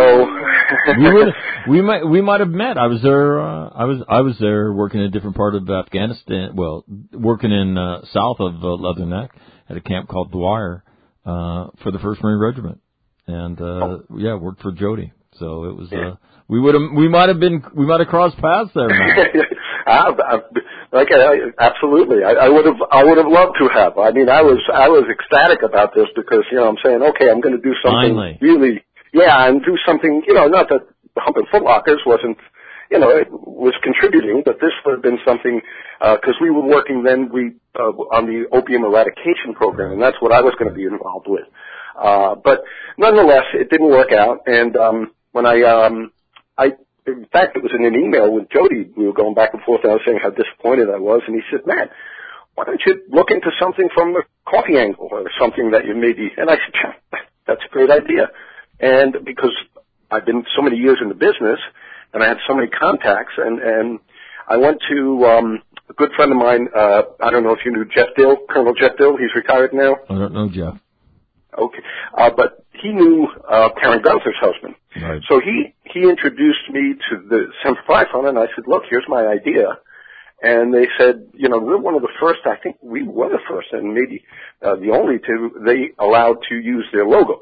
So we would we might we might have met. I was there. Uh, I was I was there working in a different part of Afghanistan. Well, working in uh, south of uh, Leatherneck at a camp called Dwyer uh, for the First Marine Regiment, and uh, oh. yeah, worked for Jody. So it was. Uh, we would have. We might have been. We might have crossed paths there, Matt. I, I, like I, absolutely, I, I would have. I would have loved to have. I mean, I was. I was ecstatic about this because you know I'm saying, okay, I'm going to do something Finally. really. Yeah, and do something, you know, not that Humping Footlockers wasn't, you know, it was contributing, but this would have been something, because uh, we were working then we uh, on the opium eradication program, and that's what I was going to be involved with. Uh, but nonetheless, it didn't work out, and um, when I, um, I, in fact, it was in an email with Jody, we were going back and forth, and I was saying how disappointed I was, and he said, Matt, why don't you look into something from the coffee angle or something that you maybe, and I said, that's a great idea. And because I've been so many years in the business and I had so many contacts and, and I went to, um, a good friend of mine, uh, I don't know if you knew Jeff Dill, Colonel Jeff Dill, he's retired now. I don't know Jeff. Okay. Uh, but he knew, uh, Karen Gunther's husband. Right. So he, he introduced me to the Semper Fi Fund and I said, look, here's my idea. And they said, you know, we're one of the first, I think we were the first and maybe, uh, the only to, they allowed to use their logos.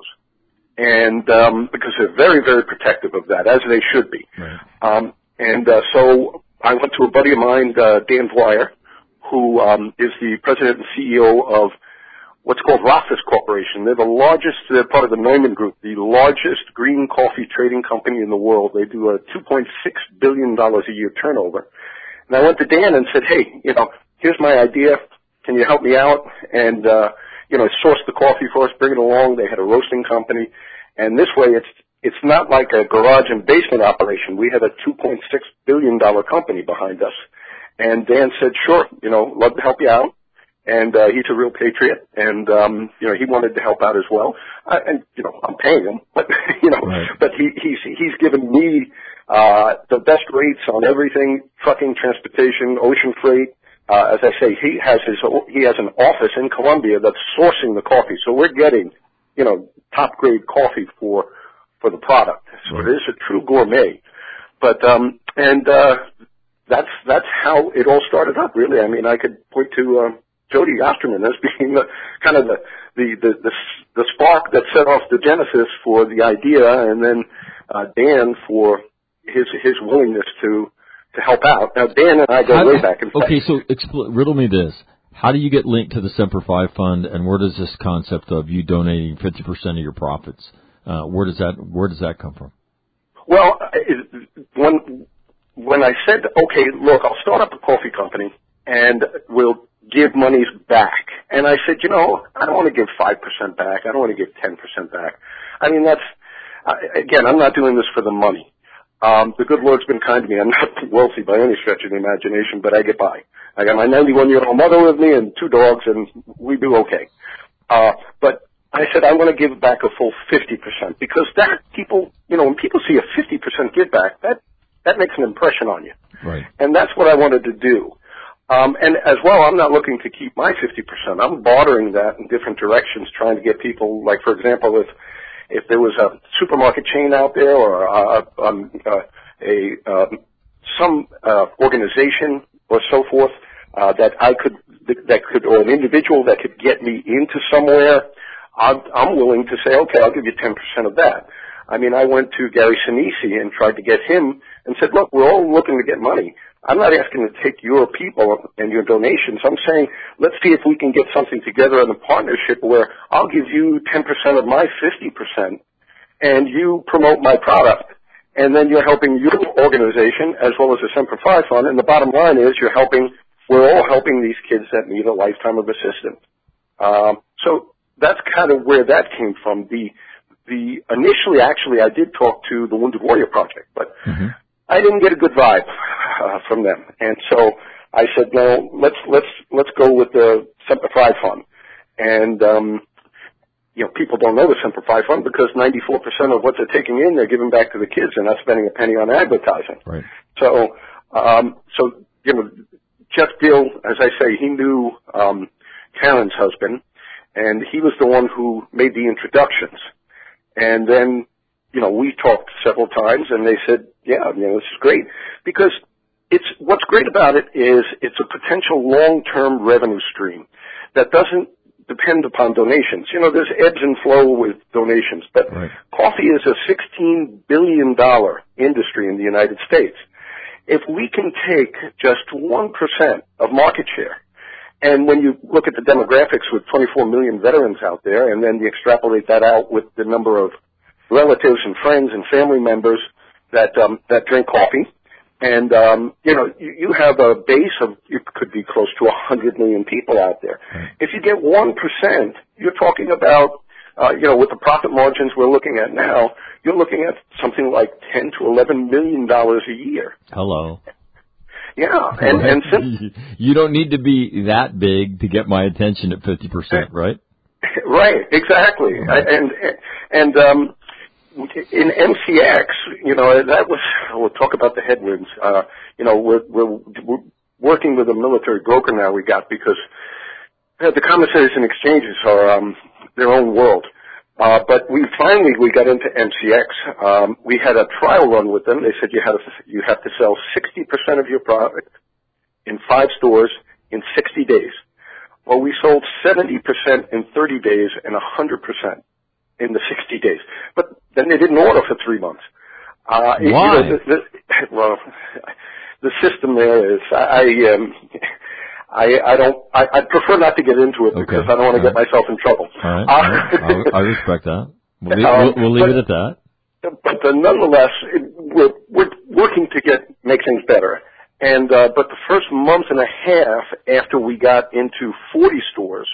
And, um, because they're very, very protective of that, as they should be. Right. Um, and, uh, so I went to a buddy of mine, uh, Dan Dwyer, who, um, is the president and C E O of what's called Rothfuss Corporation. They're the largest, they're part of the Neumann Group, the largest green coffee trading company in the world. They do a two point six billion dollars a year turnover. And I went to Dan and said, hey, you know, here's my idea. Can you help me out? And, uh, you know, source the coffee for us, bring it along. They had a roasting company. And this way it's, it's not like a garage and basement operation. We had a two point six billion dollars company behind us. And Dan said, sure, you know, love to help you out. And, uh, he's a real patriot. And, um, you know, he wanted to help out as well. Uh, and, you know, I'm paying him, but, you know, right. but he, he's, he's given me, uh, the best rates on everything, trucking, transportation, ocean freight. Uh, as I say, he has his, he has an office in Colombia that's sourcing the coffee. So we're getting, you know, top grade coffee for, for the product. So it is a true gourmet. But, um, and, uh, that's, that's how it all started up, really. I mean, I could point to, um, Jody Osterman as being the, kind of the, the, the, the, the spark that set off the genesis for the idea, and then, uh, Dan for his, his willingness to, to help out. Now, Dan and I go How, way back. In okay, fact. so expl- riddle me this. How do you get linked to the Semper Fi Fund, and where does this concept of you donating fifty percent of your profits, uh, where does that, where does that come from? Well, when, when I said, okay, look, I'll start up a coffee company and we'll give monies back. And I said, you know, I don't want to give five percent back. I don't want to give ten percent back. I mean, that's, uh, again, I'm not doing this for the money. Um, the good Lord's been kind to me. I'm not wealthy by any stretch of the imagination, but I get by. I got my ninety-one-year-old mother with me and two dogs, and we do okay. Uh, but I said I want to give back a full fifty percent because that people, you know, when people see a fifty percent give back, that, that makes an impression on you. Right. And that's what I wanted to do. Um, and as well, I'm not looking to keep my fifty percent. I'm bartering that in different directions, trying to get people, like, for example, if if there was a supermarket chain out there or uh, um, uh, a um, some uh, organization or so forth, uh, that I could, that could, or an individual that could get me into somewhere, I'm, I'm willing to say, okay, I'll give you ten percent of that. I mean, I went to Gary Sinise and tried to get him and said, look, we're all looking to get money. I'm not asking to take your people and your donations. I'm saying, let's see if we can get something together in a partnership where I'll give you ten percent of my fifty percent and you promote my product. And then you're helping your organization as well as the Semper Fi Fund. And the bottom line is you're helping, we're all helping these kids that need a lifetime of assistance. Um, so that's kind of where that came from. The, the, initially, actually, I did talk to the Wounded Warrior Project, but mm-hmm. I didn't get a good vibe uh, from them. And so I said, no, let's, let's, let's go with the Semper Fi Fund. And, um, you know, people don't know the Semper Fi Fund because ninety-four percent of what they're taking in, they're giving back to the kids. They're not spending a penny on advertising. Right. So, um, so, you know, Jeff Gill, as I say, he knew, um, Karen's husband, and he was the one who made the introductions. And then, you know, we talked several times and they said, yeah, you know, this is great because it's, what's great about it is it's a potential long-term revenue stream that doesn't depend upon donations. You know, there's ebbs and flow with donations, but right. Coffee is a sixteen billion dollars industry in the United States. If we can take just one percent of market share, and when you look at the demographics with twenty-four million veterans out there, and then you extrapolate that out with the number of relatives and friends and family members that um, that drink coffee, and um, you know, you, you have a base of, it could be close to one hundred million people out there. Right. If you get one percent, you're talking about, uh, you know, with the profit margins we're looking at now, you're looking at something like ten to eleven million dollars a year. Hello. Yeah, and, and since you don't need to be that big to get my attention at fifty percent, right? Right, exactly. Right. And, and, um, in M C X, you know, that was, we'll talk about the headwinds. Uh, you know, we're, we're, we're working with a military broker now we got because uh, the commissaries and exchanges are, um, their own world. Uh, but we finally, we got into M C X. Um, we had a trial run with them. They said you had to, you have to sell sixty percent of your product in five stores in sixty days. Well, we sold seventy percent in thirty days and one hundred percent in the sixty days. But then they didn't order for three months. Uh, Why? You know, the, the, well, the system there is, I, um, I, I don't, I, I prefer not to get into it because okay. I don't want to get right. myself in trouble. All right. Uh, All right. I respect that. We'll leave, um, we'll, we'll leave but, it at that. But uh, nonetheless, it, we're, we're working to get, make things better. And, uh, but the first month and a half after we got into forty stores,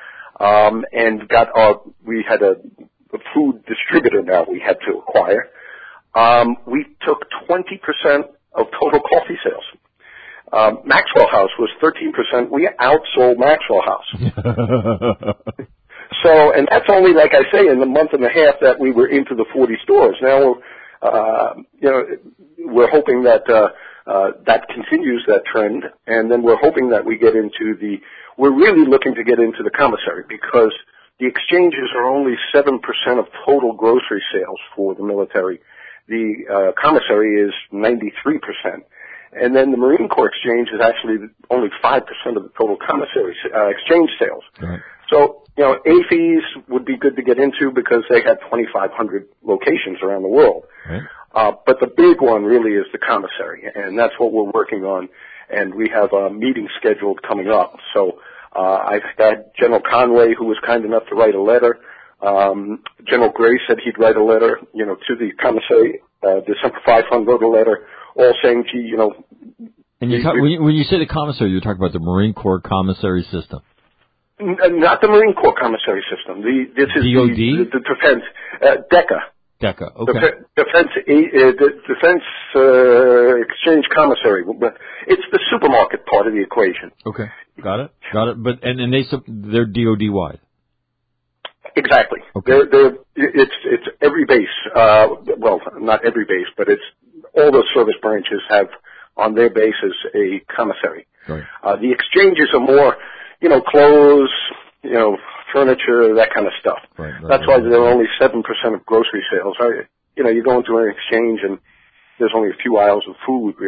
um, and got our, we had a, a food distributor now we had to acquire, um, we took twenty percent of total coffee sales. Um, Maxwell House was thirteen percent. We outsold Maxwell House. So, and that's only, like I say, in the month and a half that we were into the forty stores. Now, uh, you know, we're hoping that, uh, uh, that continues that trend, and then we're hoping that we get into the, we're really looking to get into the commissary because the exchanges are only seven percent of total grocery sales for the military. The, uh, commissary is ninety-three percent. And then the Marine Corps Exchange is actually only five percent of the total commissary, uh, exchange sales. Right. So, you know, A F E S would be good to get into because they have twenty-five hundred locations around the world. Right. Uh, but the big one really is the commissary, and that's what we're working on. And we have a meeting scheduled coming up. So, uh, I've had General Conway, who was kind enough to write a letter. Um, General Gray said he'd write a letter, you know, to the commissary. Uh, the Semper Fi Fund wrote a letter, all saying, gee, you know. And you talk, when, you, when you say the commissary, you're talking about the Marine Corps commissary system. N- not the Marine Corps commissary system. The this is D O D? The, the, the defense uh, DECA. DECA. Okay. Def- defense uh, the Defense uh, Exchange Commissary. But it's the supermarket part of the equation. Okay. Got it. Got it. But and, and they they're D O D wide. Exactly. Okay. They're, they're, it's it's every base. Uh, well, not every base, but it's all the service branches have on their bases a commissary. Right. Uh, the exchanges are more, you know, clothes, you know, furniture, that kind of stuff. Right, right, That's right, why they're only seven percent of grocery sales. I, you know, you go into an exchange and there's only a few aisles of food, really.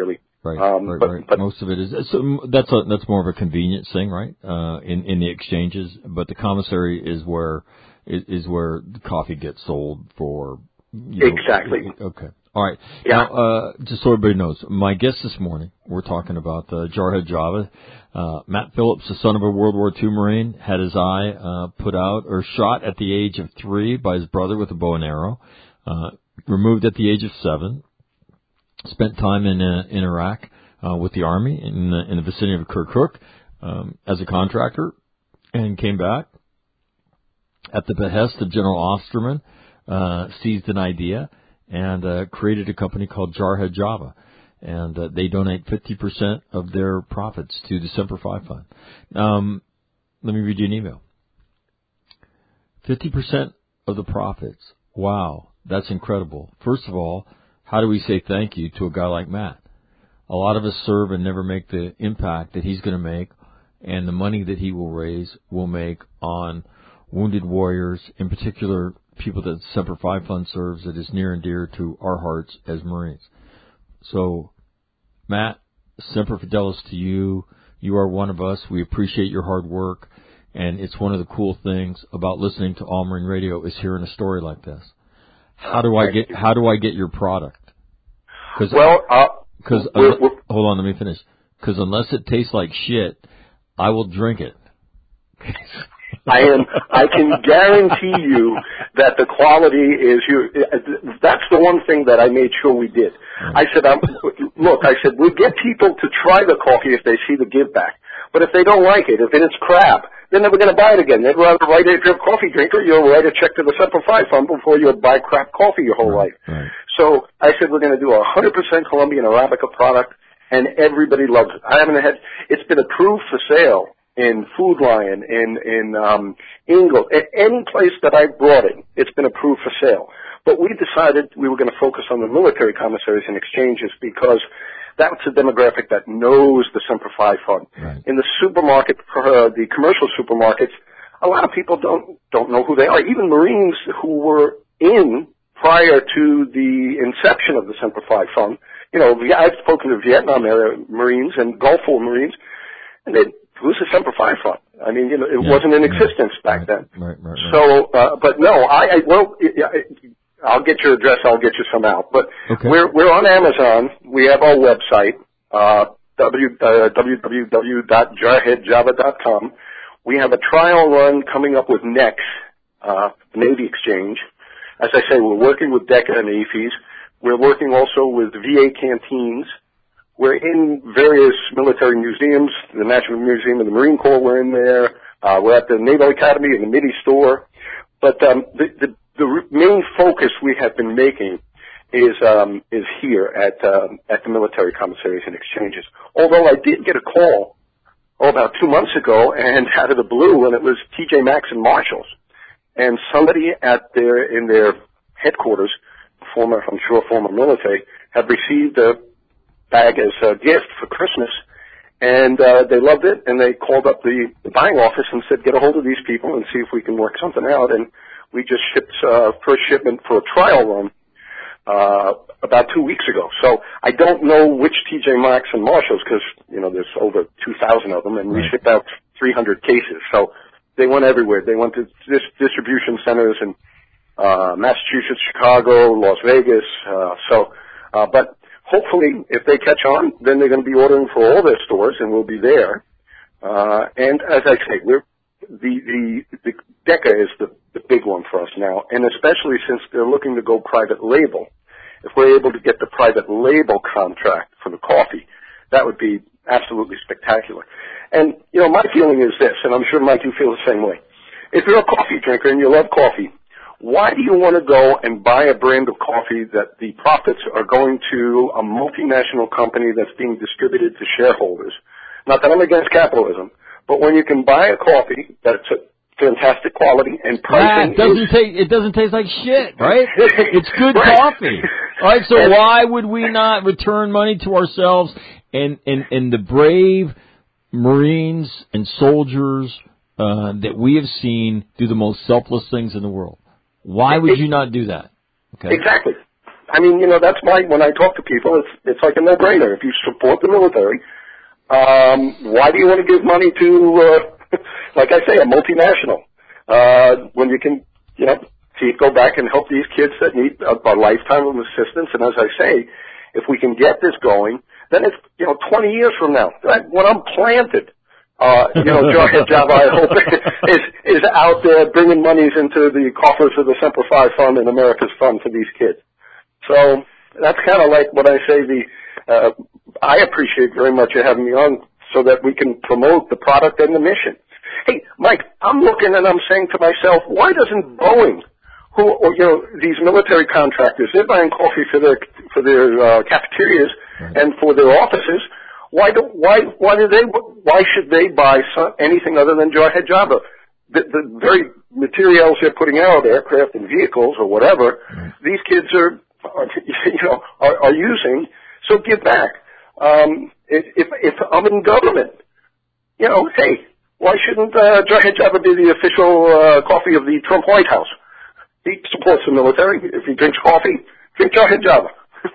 Right, Um, right, but, right. but Most of it is so that's a, that's more of a convenience thing, right? Uh, in in the exchanges, but the commissary is where is, is where the coffee gets sold for. You know, exactly. Okay. All right. Yeah. Now, uh, just so everybody knows, my guest this morning, we're talking about uh, Jarhead Java. Uh, Matt Phillips, the son of a World War Two Marine, had his eye uh, put out or shot at the age of three by his brother with a bow and arrow. Uh, removed at the age of seven. Spent time in uh, in Iraq uh, with the Army in the, in the vicinity of Kirkuk um, as a contractor, and came back at the behest of General Osterman. Uh, seized an idea and uh, created a company called Jarhead Java, and uh, they donate fifty percent of their profits to the Semper Fi Fund. Um, let me read you an email. fifty percent of the profits. Wow, that's incredible. First of all, how do we say thank you to a guy like Matt? A lot of us serve and never make the impact that he's going to make, and the money that he will raise will make on wounded warriors, in particular people that Semper Fi Fund serves, that is near and dear to our hearts as Marines. So, Matt, Semper Fidelis to you. You are one of us. We appreciate your hard work, and it's one of the cool things about listening to All Marine Radio is hearing a story like this. How do I get How do I get your product? Cause, well, uh, cause, we're, uh, we're, hold on, let me finish. Because unless it tastes like shit, I will drink it. I am. I can guarantee you that the quality is. You. That's the one thing that I made sure we did. I said, um, "Look," I said, "we'll get people to try the coffee if they see the give back. But if they don't like it, if it's crap, they're never going to buy it again. They'd rather write it if you're a coffee drinker. You'll write a check to the Semper Fi Fund before you buy crap coffee your whole right, life." Right. So I said, "We're going to do a one hundred percent Colombian Arabica product, and everybody loves it." I haven't had. It's been approved for sale in Food Lion, in, in, um, Ingle, at any place that I brought it, it's been approved for sale. But we decided we were going to focus on the military commissaries and exchanges because that's a demographic that knows the Semper Fi Fund. Right. In the supermarket, uh, the commercial supermarkets, a lot of people don't, don't know who they are. Even Marines who were in prior to the inception of the Semper Fi Fund, you know, I've spoken to Vietnam era Marines and Gulf War Marines, and they, who's the Semper Fi Fund? I mean, you know, it yeah, wasn't in yeah, existence back right, then. Right, right, right. So, uh, but no, I, I well, it, it, I'll get your address. I'll get you some out. But okay. we're we're on Amazon. We have our website, uh, w, uh, w w w dot jarhead java dot com. We have a trial run coming up with Next, uh, Navy Exchange. As I say, we're working with DECA and A F Is. We're working also with V A canteens. We're in various military museums, the National Museum of the Marine Corps, we're in there. Uh, we're at the Naval Academy and the MIDI store. But um, the, the, the main focus we have been making is um, is here at um, at the military commissaries and exchanges. Although I did get a call oh, about two months ago, and out of the blue, and it was T J Maxx and Marshalls. And somebody at their in their headquarters, former, I'm sure, former military, had received a bag as a gift for Christmas, and uh, they loved it, and they called up the, the buying office and said, get a hold of these people and see if we can work something out. And we just shipped uh, first shipment for a trial run uh, about two weeks ago. So I don't know which T J Maxx and Marshalls, because, you know, there's over two thousand of them, and right. we shipped out three hundred cases. So they went everywhere. They went to dis- distribution centers in uh, Massachusetts, Chicago, Las Vegas. Uh, so, uh, but hopefully, if they catch on, then they're going to be ordering for all their stores, and we'll be there. Uh, and as I say, we're the the, the DECA is the, the big one for us now, and especially since they're looking to go private label. If we're able to get the private label contract for the coffee, that would be absolutely spectacular. And you know, my feeling is this, and I'm sure Mike, you feel the same way. If you're a coffee drinker and you love coffee, why do you want to go and buy a brand of coffee that the profits are going to a multinational company that's being distributed to shareholders? Not that I'm against capitalism, but when you can buy a coffee that's a fantastic quality and pricing, yeah, it doesn't is, taste. It doesn't taste like shit, right? It's good right. coffee. All right, so and, why would we not return money to ourselves and and and the brave Marines and soldiers uh, that we have seen do the most selfless things in the world? Why would you not do that? Okay. Exactly. I mean, you know, that's my, when I talk to people, it's, it's like a no-brainer. If you support the military, um, why do you want to give money to, uh, like I say, a multinational, uh, when you can, you know, see it go back and help these kids that need a, a lifetime of assistance. And as I say, if we can get this going, then it's, you know, twenty years from now, when I'm planted, uh, you know, Jarhead Java, I hope, is, is out there bringing monies into the coffers of the Semper Fi Fund and America's Fund for these kids. So that's kind of like what I say, the, uh, I appreciate very much you having me on so that we can promote the product and the mission. Hey, Mike, I'm looking and I'm saying to myself, why doesn't Boeing, who, or, you know, these military contractors, they're buying coffee for their, for their, uh, cafeterias and for their offices, why do, why, why do they, why should they buy some, anything other than Jarhead Java? The, the very materials they're putting out, aircraft and vehicles or whatever, these kids are, are you know, are, are using, so give back. Um, if, if, if I'm in government, you know, hey, why shouldn't, uh, Jarhead Java be the official, uh, coffee of the Trump White House? He supports the military. If he drinks coffee, drink Jarhead Java.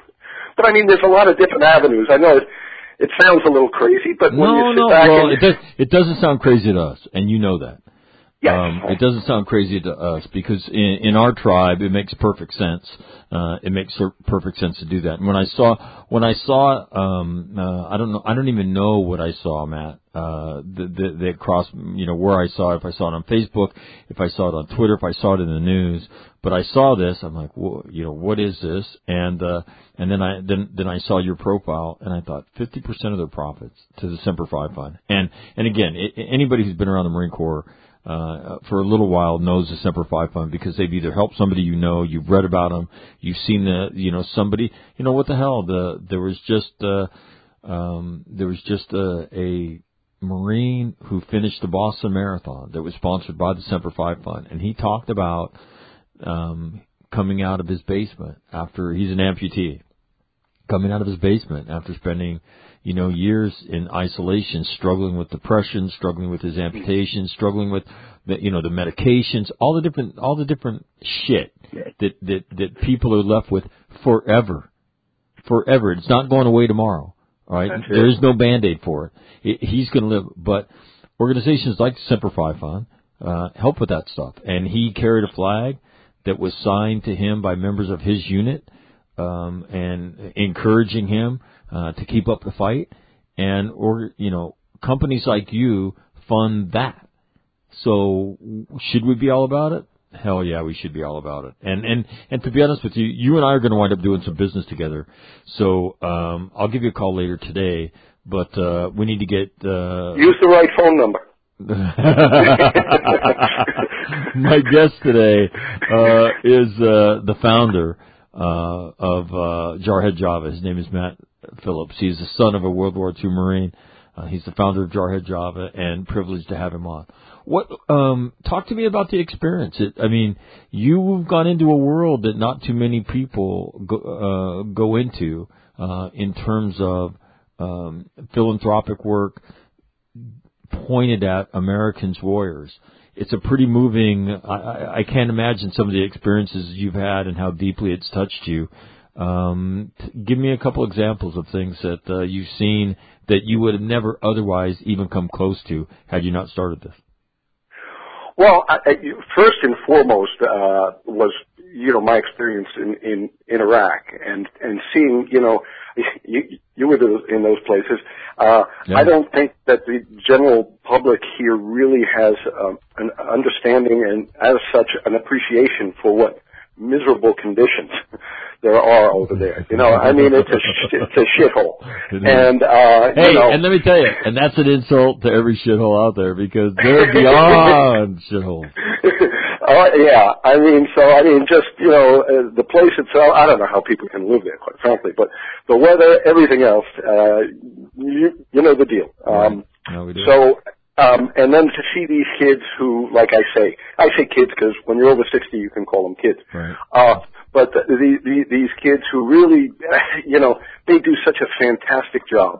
But I mean, there's a lot of different avenues. I know it, it sounds a little crazy, but when no, you sit no, back well, and... it, does, it doesn't sound crazy to us, and you know that. Yes. Um, it doesn't sound crazy to us because in, in our tribe, it makes perfect sense. Uh, it makes perfect sense to do that. And when I saw, when I saw, um, uh, I don't know, I don't even know what I saw, Matt, uh, that, that crossed, you know, where I saw it, if I saw it on Facebook, if I saw it on Twitter, if I saw it in the news, but I saw this, I'm like, well, you know, what is this? And, uh, and then I, then, then I saw your profile and I thought fifty percent of their profits to the Semper Fi Fund. And, and again, it, anybody who's been around the Marine Corps, Uh, for a little while knows the Semper Fi Fund because they've either helped somebody you know, you've read about them, you've seen the, you know, somebody, you know, what the hell, the, there was just, uh, um, there was just a, a Marine who finished the Boston Marathon that was sponsored by the Semper Fi Fund, and he talked about, um, coming out of his basement after, he's an amputee, coming out of his basement after spending, you know, years in isolation, struggling with depression, struggling with his amputation, struggling with the, you know, the medications, all the different, all the different shit that, that, that people are left with forever. Forever. It's not going away tomorrow. All right. There is no Band-Aid for it. it he's going to live, but organizations like the Semper Fi Fund, uh, help with that stuff. And he carried a flag that was signed to him by members of his unit, um, and encouraging him Uh, to keep up the fight, and or you know, companies like you fund that. So should we be all about it? Hell yeah, we should be all about it. And and and to be honest with you, you and I are going to wind up doing some business together. So um, I'll give you a call later today, but uh, we need to get uh, use the right phone number. My guest today uh, is uh, the founder uh, of uh, Jarhead Java. His name is Matt Phillips. He's the son of a World War Two Marine. Uh, he's the founder of Jarhead Java, and privileged to have him on. What? Um, talk to me about the experience. It, I mean, you've gone into a world that not too many people go, uh, go into uh, in terms of um, philanthropic work pointed at Americans warriors. It's a pretty moving. I, I, I can't imagine some of the experiences you've had and how deeply it's touched you. Um, give me a couple examples of things that uh, you've seen that you would have never otherwise even come close to had you not started this. Well, I, I, first and foremost uh, was, you know, my experience in, in, in Iraq and, and seeing, you know, you, you were in those places. Uh, yeah. I don't think that the general public here really has um, an understanding and, as such, an appreciation for what miserable conditions there are over there. You know, I mean, it's a sh- it's a shithole. And uh, hey, you know, and let me tell you, and that's an insult to every shithole out there because they're beyond shitholes. Oh yeah, I mean, so I mean, just you know, uh, the place itself. I don't know how people can live there, quite frankly, but the weather, everything else, uh, you you know the deal. Um, right. No, we do. So. Um, and then to see these kids who, like I say, I say kids because when you're over sixty, you can call them kids. Right. Uh, but the, the, these kids who really, you know, they do such a fantastic job.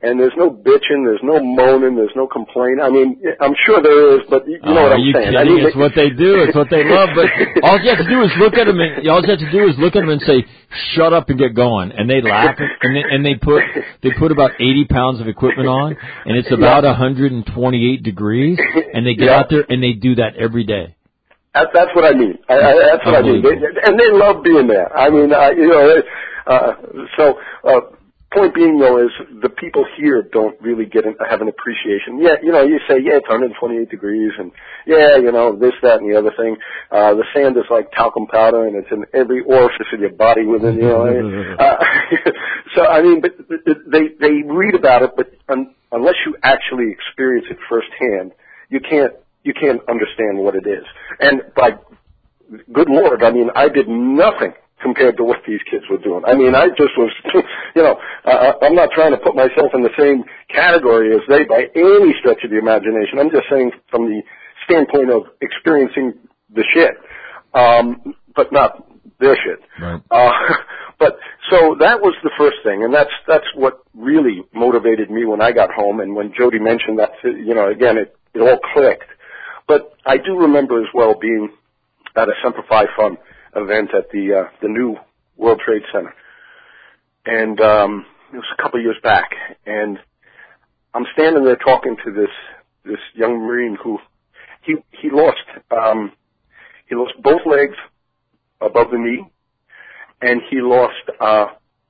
and there's no bitching, there's no moaning, there's no complaining. I mean, I'm sure there is, but you know oh, what I'm are you saying. Kidding? I mean, it's what they do. It's what they love. But all you have to do is look at them, and all you have to do is look at them and say, "Shut up and get going." And they laugh, and they, and they put they put about eighty pounds of equipment on, and it's about one hundred twenty-eight degrees, and they get yeah. out there and they do that every day. That, that's what I mean. I, I, that's what I mean. They, and they love being there. I mean, I, you know, uh, so. Uh, Point being, though, is the people here don't really get an, have an appreciation. Yeah, you know, you say, yeah, it's one hundred twenty-eight degrees, and yeah, you know, this, that, and the other thing. Uh, the sand is like talcum powder, and it's in every orifice of your body within, you know. uh, so, I mean, but they they read about it, but un, unless you actually experience it firsthand, you can't you can't understand what it is. And by good Lord, I mean, I did nothing compared to what these kids were doing. I mean, I just was, you know, uh, I'm not trying to put myself in the same category as they by any stretch of the imagination. I'm just saying from the standpoint of experiencing the shit, um, but not their shit. Right. Uh, but so that was the first thing, and that's that's what really motivated me when I got home. And when Jody mentioned that, you know, again, it, it all clicked. But I do remember as well being at a Semper Fi Fun event at the uh, the new World Trade Center, and um, it was a couple of years back, and I'm standing there talking to this this young Marine who he he lost um, he lost both legs above the knee, and he lost uh,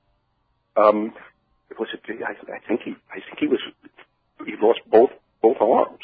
um, was it I, I think he I think he was he lost both both arms,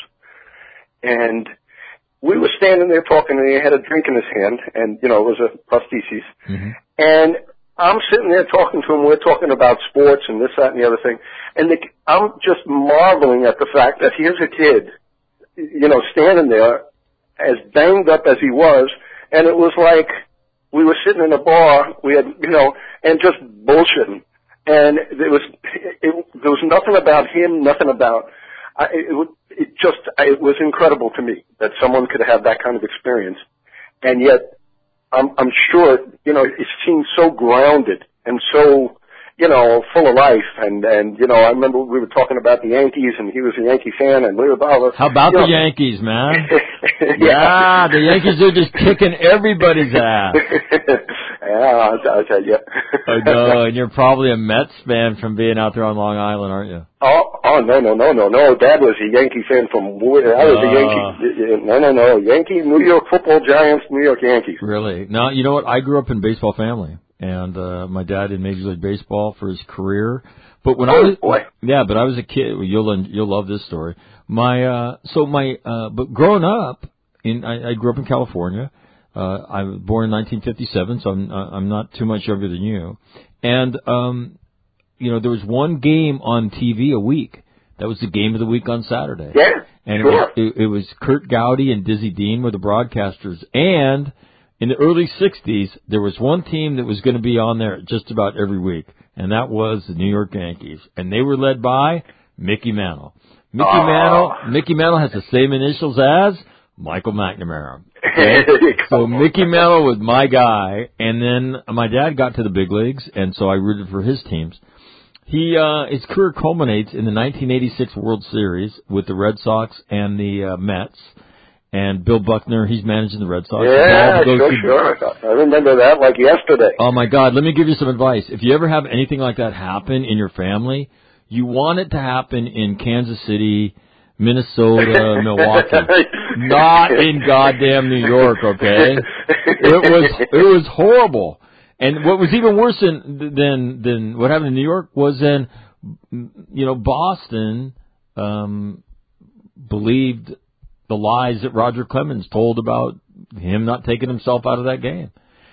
and we were standing there talking, and he had a drink in his hand, and, you know, it was a prosthesis. Mm-hmm. And I'm sitting there talking to him. We're talking about sports and this, that, and the other thing. And the, I'm just marveling at the fact that here's a kid, you know, standing there as banged up as he was, and it was like we were sitting in a bar, we had, you know, and just bullshitting. And there was, it, there was nothing about him, nothing about, I, it, it just, it was incredible to me that someone could have that kind of experience. And yet, I'm, I'm sure, you know, it seems so grounded and so, you know, full of life. And, and, you know, I remember we were talking about the Yankees, and he was a Yankee fan, and we were about, how about the know. Yankees, man? yeah. yeah, the Yankees are just kicking everybody's ass. yeah, I'll, I'll tell you. I know, and you're probably a Mets fan from being out there on Long Island, aren't you? Oh, oh no, no, no, no, no. Dad was a Yankee fan from where I was uh, a Yankee. No, no, no. Yankee, New York Football Giants, New York Yankees. Really? No, you know what? I grew up in a baseball family, and uh, my dad did Major League Baseball for his career. But when oh, I was, boy. yeah, but I was a kid. You'll you'll love this story. My uh, so my uh, but growing up in, I, I grew up in California. Uh, I was born in nineteen fifty-seven, so I'm I'm not too much younger than you, and um. You know, there was one game on T V a week. That was the game of the week on Saturday. Yeah, and sure. it, was, it, it was Kurt Gowdy and Dizzy Dean were the broadcasters. And in the early sixties, there was one team that was going to be on there just about every week, and that was the New York Yankees. And they were led by Mickey Mantle. Mickey oh. Mantle. Mickey Mantle has the same initials as Michael McNamara. Okay? So Mickey Mantle was my guy, and then my dad got to the big leagues, and so I rooted for his teams. He uh, his career culminates in the nineteen eighty-six World Series with the Red Sox and the uh, Mets. And Bill Buckner, he's managing the Red Sox. Yeah, sure, sure. I remember that like yesterday. Oh, my God. Let me give you some advice. If you ever have anything like that happen in your family, you want it to happen in Kansas City, Minnesota, Milwaukee, not in goddamn New York, okay? It was it was horrible. And what was even worse than than than what happened in New York was then, you know, Boston um, believed the lies that Roger Clemens told about him not taking himself out of that game,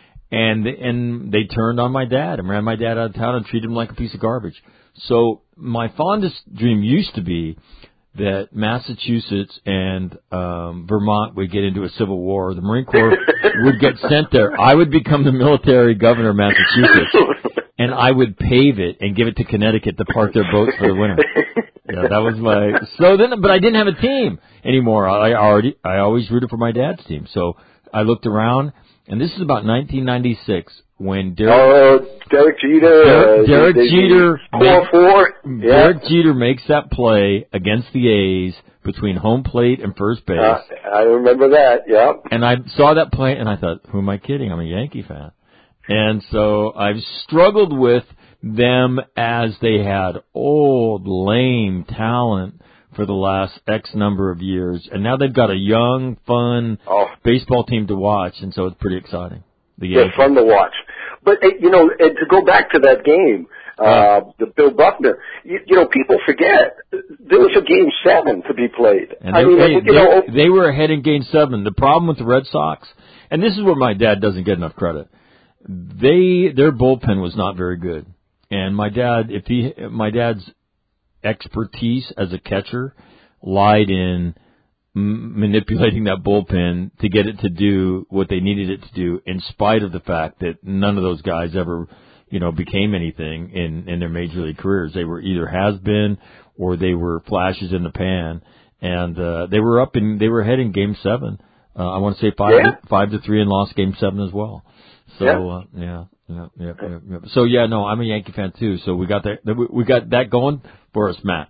and and they turned on my dad and ran my dad out of town and treated him like a piece of garbage. So my fondest dream used to be that Massachusetts and um, Vermont would get into a civil war. The Marine Corps would get sent there. I would become the military governor of Massachusetts, and I would pave it and give it to Connecticut to park their boats for the winter. Yeah, that was my. So then, but I didn't have a team anymore. I already, I always rooted for my dad's team. So I looked around, and this is about nineteen ninety-six. when Derek, oh, Derek Jeter, Derek, uh, Derek they, they, Jeter, four four, make, yeah. Derek Jeter makes that play against the A's between home plate and first base. Uh, I remember that, yeah. And I saw that play, and I thought, who am I kidding? I'm a Yankee fan. And so I've struggled with them as they had old, lame talent for the last X number of years. And now they've got a young, fun oh. baseball team to watch, and so it's pretty exciting. The They're Yankees. fun to watch. But, you know, to go back to that game, uh, the Bill Buckner, you, you know, people forget there was a game seven to be played. And I they, mean, they, you they, know, they were ahead in game seven. The problem with the Red Sox, and this is where my dad doesn't get enough credit, they, their bullpen was not very good. And my dad, if he, my dad's expertise as a catcher lied in m- manipulating that bullpen to get it to do what they needed it to do, in spite of the fact that none of those guys ever, you know, became anything in, in their major league careers. They were either has been or they were flashes in the pan, and uh, they were up in, they were ahead in game seven. Uh, I want to say five, yeah. to, five to three, and lost game seven as well. So yeah. Uh, yeah. Yeah, yeah, yeah, yeah. So yeah, no, I'm a Yankee fan too. So we got that, we got that going for us, Matt.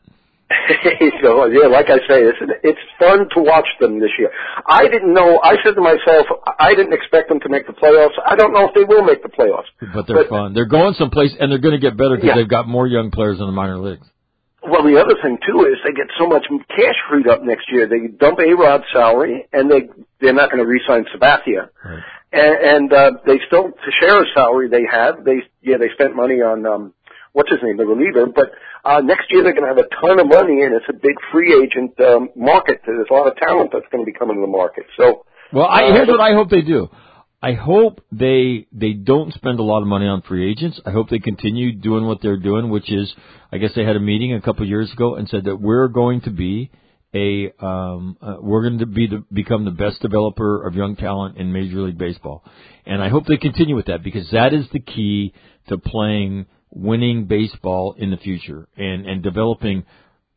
So yeah, like I say, it's it's fun to watch them this year. I didn't know. I said to myself, I didn't expect them to make the playoffs. I don't know if they will make the playoffs. But they're but, fun. They're going someplace, and they're going to get better because yeah. they've got more young players in the minor leagues. Well, the other thing too is they get so much cash freed up next year. They dump A-Rod's salary, and they they're not going to re-sign Sabathia. Right. And, and uh, they still, Teixeira's salary they have, they, yeah, they spent money on, um, what's his name, the reliever, but, uh, next year they're going to have a ton of money, and it's a big free agent, um, market. There's a lot of talent that's going to be coming to the market. So, well, I, uh, here's what I hope they do. I hope they, they don't spend a lot of money on free agents. I hope they continue doing what they're doing, which is, I guess they had a meeting a couple of years ago and said that we're going to be A um, uh, we're going to be the, become the best developer of young talent in Major League Baseball, and I hope they continue with that because that is the key to playing winning baseball in the future and and developing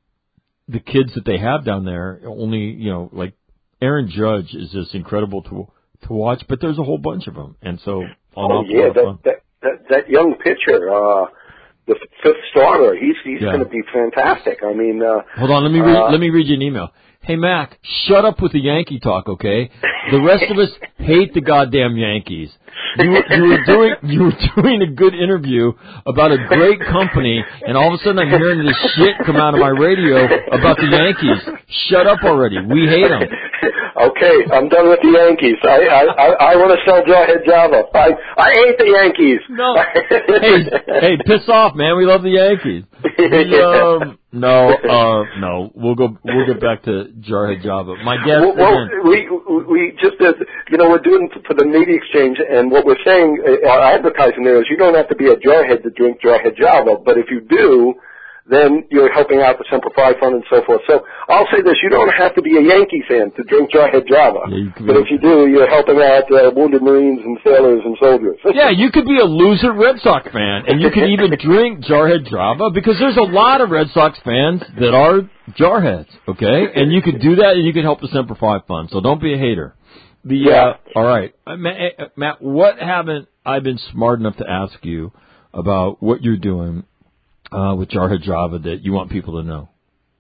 the kids that they have down there. Only you know, like Aaron Judge is just incredible to to watch, but there's a whole bunch of them, and so oh yeah, that, that that that young pitcher. Uh, The fifth starter, he's he's yeah. going to be fantastic. I mean, uh, hold on, let me read, uh, let me read you an email. Hey Mac, shut up with the Yankee talk, okay? The rest of us hate the goddamn Yankees. You were, you were doing you were doing a good interview about a great company, and all of a sudden I'm hearing this shit come out of my radio about the Yankees. Shut up already. We hate them. Okay, I'm done with the Yankees. I I I, I want to sell Jarhead Java. I I hate the Yankees. No. hey hey, piss off, man. We love the Yankees. We, um, no, uh, no. We'll go. We'll get back to Jarhead Java. My guess. Well, well we we just as you know we're doing for the media exchange, and what we're saying, our advertising there is you don't have to be a Jarhead to drink Jarhead Java, but if you do, then you're helping out the Semper Fi Fund and so forth. So I'll say this, you don't have to be a Yankee fan to drink Jarhead Java. Yeah, but if you do, you're helping out uh, wounded Marines and sailors and soldiers. Yeah, you could be a loser Red Sox fan, and you can even drink Jarhead Java, because there's a lot of Red Sox fans that are Jarheads, okay? And you could do that, and you can help the Semper Fi Fund, so don't be a hater. The, yeah. Uh, all right. Uh, Matt, what haven't I been smart enough to ask you about what you're doing Uh, with Jarhead Java that you want people to know?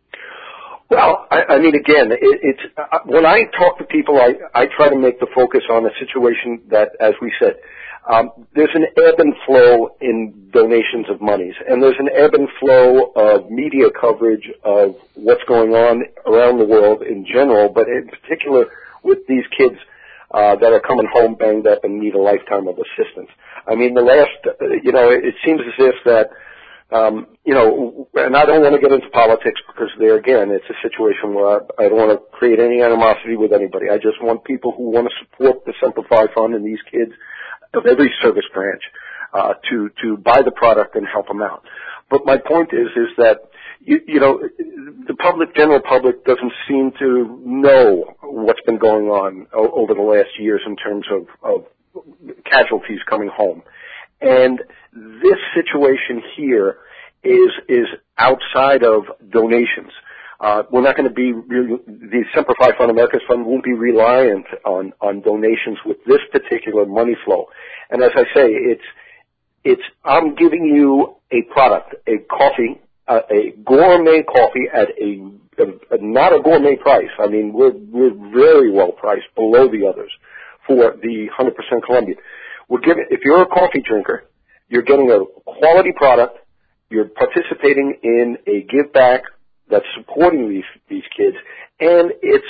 Well, I, I mean, again, it, it's uh, when I talk to people, I, I try to make the focus on a situation that, as we said, um, there's an ebb and flow in donations of monies, and there's an ebb and flow of media coverage of what's going on around the world in general, but in particular with these kids uh, that are coming home banged up and need a lifetime of assistance. I mean, the last, uh, you know, it, it seems as if that Um, you know, and I don't want to get into politics because there again, it's a situation where I, I don't want to create any animosity with anybody. I just want people who want to support the Semper Fi Fund and these kids of every service branch uh, to to buy the product and help them out. But my point is, is that you, you know, the public, general public, doesn't seem to know what's been going on o- over the last years in terms of, of casualties coming home. And this situation here is is outside of donations. Uh, we're not going to be really, the Semper Fi Fund America's Fund won't be reliant on, on donations with this particular money flow. And as I say, it's, it's, I'm giving you a product, a coffee, uh, a gourmet coffee at a, a, a, not a gourmet price. I mean, we're, we're very well priced below the others for the one hundred percent Colombian. We're giving, if you're a coffee drinker, you're getting a quality product, you're participating in a give back that's supporting these, these kids, and it's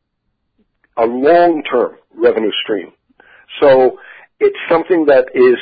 a long-term revenue stream. So it's something that is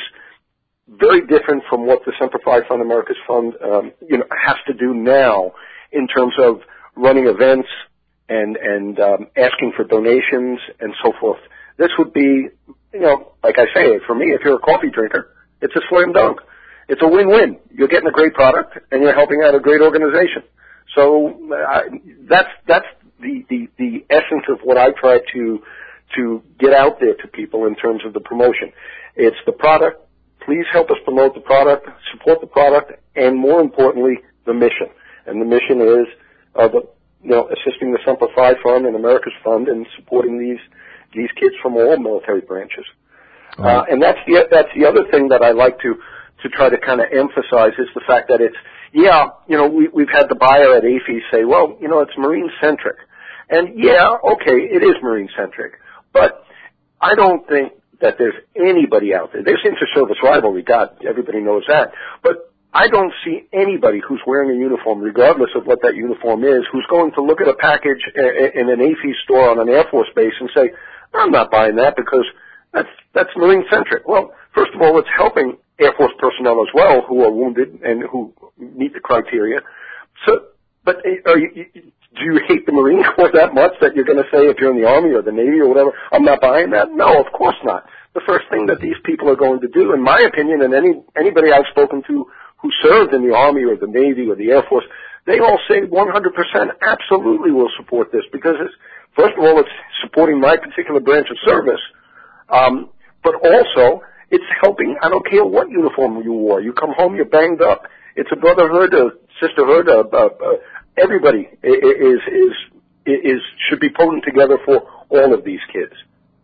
very different from what the Semper Fi Fund America's Fund, um, you know, has to do now in terms of running events and, and, um, asking for donations and so forth. This would be, you know, like I say, for me, if you're a coffee drinker, it's a slam dunk. It's a win-win. You're getting a great product and you're helping out a great organization. So uh, that's that's the, the the essence of what I try to to get out there to people in terms of the promotion. It's the product. Please help us promote the product, support the product, and more importantly, the mission. And the mission is of you know assisting the Semper Fi Fund and America's Fund in supporting these these kids from all military branches. Right. Uh, and that's the that's the other thing that I like to to try to kind of emphasize is the fact that it's yeah, you know, we, we've had the buyer at A F I say, well, you know, it's Marine-centric. And yeah, okay, it is Marine-centric. But I don't think that there's anybody out there. There's inter-service rivalry, God, everybody knows that. But I don't see anybody who's wearing a uniform, regardless of what that uniform is, who's going to look at a package in an A F I store on an Air Force base and say, I'm not buying that because that's, that's Marine-centric. Well, first of all, it's helping Air Force personnel as well who are wounded and who meet the criteria. So, but are you, do you hate the Marine Corps that much that you're going to say if you're in the Army or the Navy or whatever, I'm not buying that? No, of course not. The first thing that these people are going to do, in my opinion, and any anybody I've spoken to who served in the Army or the Navy or the Air Force, they all say one hundred percent absolutely will support this because, it's, first of all, it's supporting my particular branch of service, um, but also it's helping, I don't care what uniform you wore. You come home, you're banged up. It's a brotherhood, a sisterhood, a, a, a, everybody is, is, is, should be pulling together for all of these kids.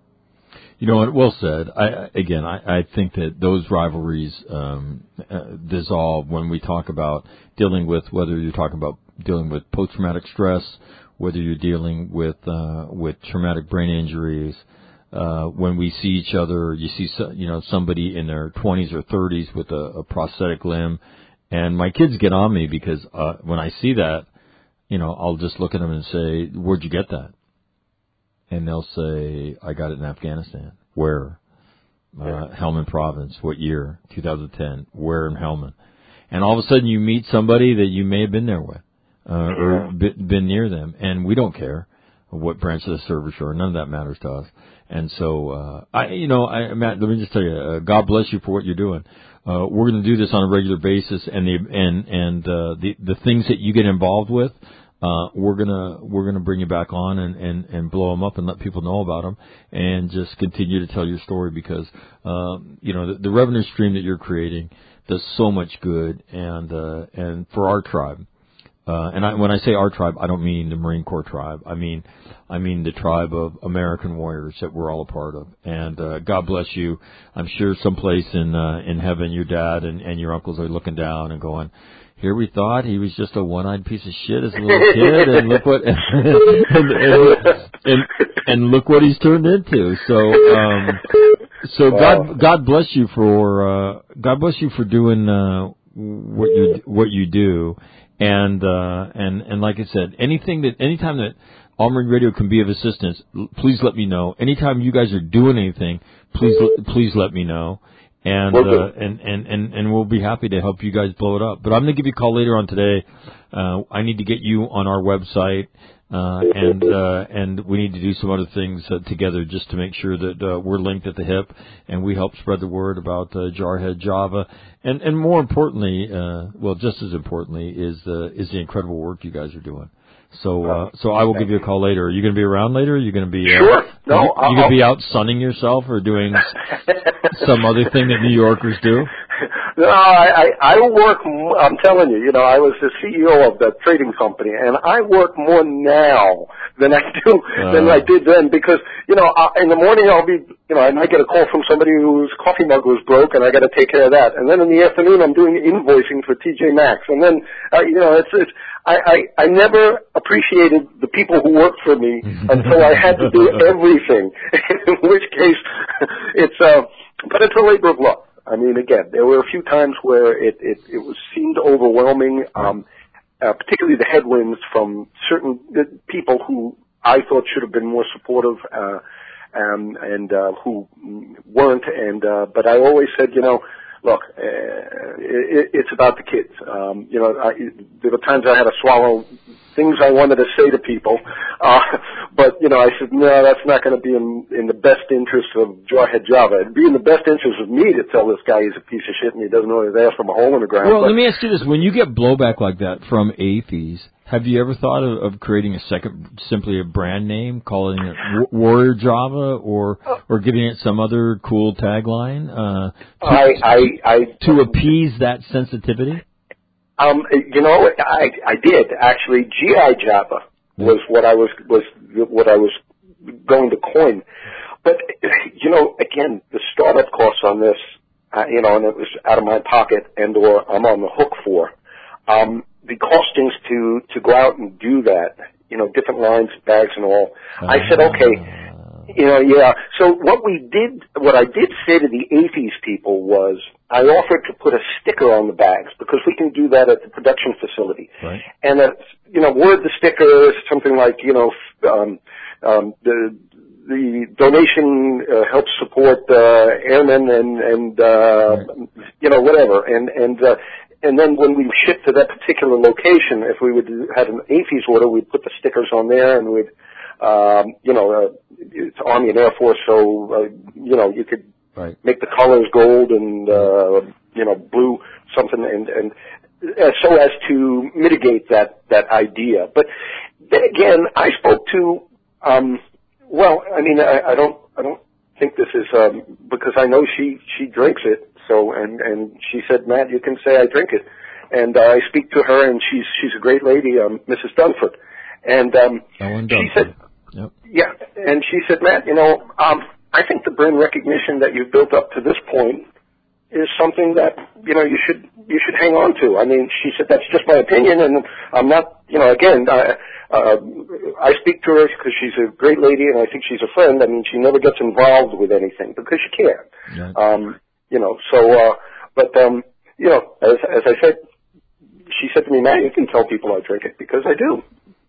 You know what? Well said. I, again, I, I think that those rivalries um, uh, dissolve when we talk about dealing with, whether you're talking about dealing with post-traumatic stress, whether you're dealing with uh, with traumatic brain injuries. Uh, when we see each other, you see, so, you know, somebody in their twenties or thirties with a, a prosthetic limb, and my kids get on me because uh, when I see that, you know, I'll just look at them and say, "Where'd you get that?" And they'll say, "I got it in Afghanistan." Where? Uh, Helmand Province. What year? two thousand ten. Where in Helmand? And all of a sudden, you meet somebody that you may have been there with, uh, or been near them, and we don't care what branch of the service you're in. None of that matters to us. And so, uh, I, you know, I, Matt, let me just tell you, uh, God bless you for what you're doing. Uh, we're going to do this on a regular basis, and the, and, and, uh, the, the things that you get involved with, uh, we're gonna, we're gonna bring you back on and, and, and blow them up and let people know about them and just continue to tell your story because, um, you know, the, the revenue stream that you're creating does so much good and, uh, and for our tribe. Uh, and I, when I say our tribe, I don't mean the Marine Corps tribe. I mean, I mean the tribe of American warriors that we're all a part of. And uh, God bless you. I'm sure someplace in uh, in heaven, your dad and, and your uncles are looking down and going, "Here we thought he was just a one-eyed piece of shit as a little kid, and look what and, and, and, and, and look what he's turned into." So, um, so God God bless you for uh, God bless you for doing uh, what you what you do. And, uh, and, and like I said, anything that, anytime that All Marine Radio can be of assistance, please let me know. Anytime you guys are doing anything, please, please let me know. And, uh, and, and, and, and we'll be happy to help you guys blow it up. But I'm going to give you a call later on today. Uh, I need to get you on our website. Uh, and, uh, and we need to do some other things uh, together just to make sure that, uh, we're linked at the hip and we help spread the word about, uh, Jarhead Java. And, and more importantly, uh, well, just as importantly is, uh, is the incredible work you guys are doing. So, uh, so I will give you a call later. Are you going to be around later? Are you going to be, uh, sure. No, you, you going to be out sunning yourself or doing some other thing that New Yorkers do? No, I, I, I work, more, I'm telling you, you know, I was the C E O of that trading company, and I work more now than I do, uh. than I did then, because, you know, I, in the morning I'll be, you know, I might get a call from somebody whose coffee mug was broke, and I got to take care of that. And then in the afternoon I'm doing invoicing for T J Maxx. And then, uh, you know, it's, it's, I, I, I never appreciated the people who worked for me until I had to do everything, in which case it's, uh, but it's a labor of love. I mean, again, there were a few times where it, it, it was seemed overwhelming, um, uh, particularly the headwinds from certain people who I thought should have been more supportive, uh, um, and, uh, who weren't. And, uh, but I always said, you know, look, uh, it, it's about the kids. Um, you know, I, there were times I had to swallow things I wanted to say to people, uh, but, you know, I said, no, that's not going to be in, in the best interest of Jawhead Java. It'd be in the best interest of me to tell this guy he's a piece of shit and he doesn't know his ass from a hole in the ground. Well, but, let me ask you this. When you get blowback like that from A F Is, have you ever thought of, of creating a second, simply a brand name, calling it Warrior Java, or or giving it some other cool tagline uh, to, I, I, I, to appease that sensitivity? Um, you know, I, I did actually. G I Java was what I was was what I was going to coin, but you know, again, the startup costs on this, uh, you know, and it was out of my pocket and or I'm on the hook for. Um, the costings to to go out and do that, you know, different lines, bags, and all. Uh, I said, okay, you know, yeah. So what we did, what I did say to the A F Is people was, I offered to put a sticker on the bags because we can do that at the production facility. Right. And, uh, you know, word the sticker is something like, you know, um, um, the the donation uh, helps support uh, airmen and, and uh, right. you know, whatever. And, and, uh, and then when we ship to that particular location, if we would have an A F Is order, we'd put the stickers on there and we'd, um, you know, uh, it's Army and Air Force, so, uh, you know, you could right. make the colors gold and, uh, you know, blue, something, and, and uh, so as to mitigate that, that idea. But then again, I spoke to, um, well, I mean, I, I don't, I don't think this is, um, because I know she, she drinks it. So, and, and she said, Matt, you can say I drink it. And uh, I speak to her, and she's, she's a great lady, um, Missus Dunford. And, um, Ellen she Dunford. said, yep. yeah, and she said, Matt, you know, um, I think the brand recognition that you've built up to this point is something that, you know, you should, you should hang on to. I mean, she said, that's just my opinion, and I'm not, you know, again, I, uh, I speak to her because she's a great lady, and I think she's a friend. I mean, she never gets involved with anything because she can't. Right. Um, you know, so, uh, but, um, you know, as, as I said, she said to me, Matt, you can tell people I drink it because I do.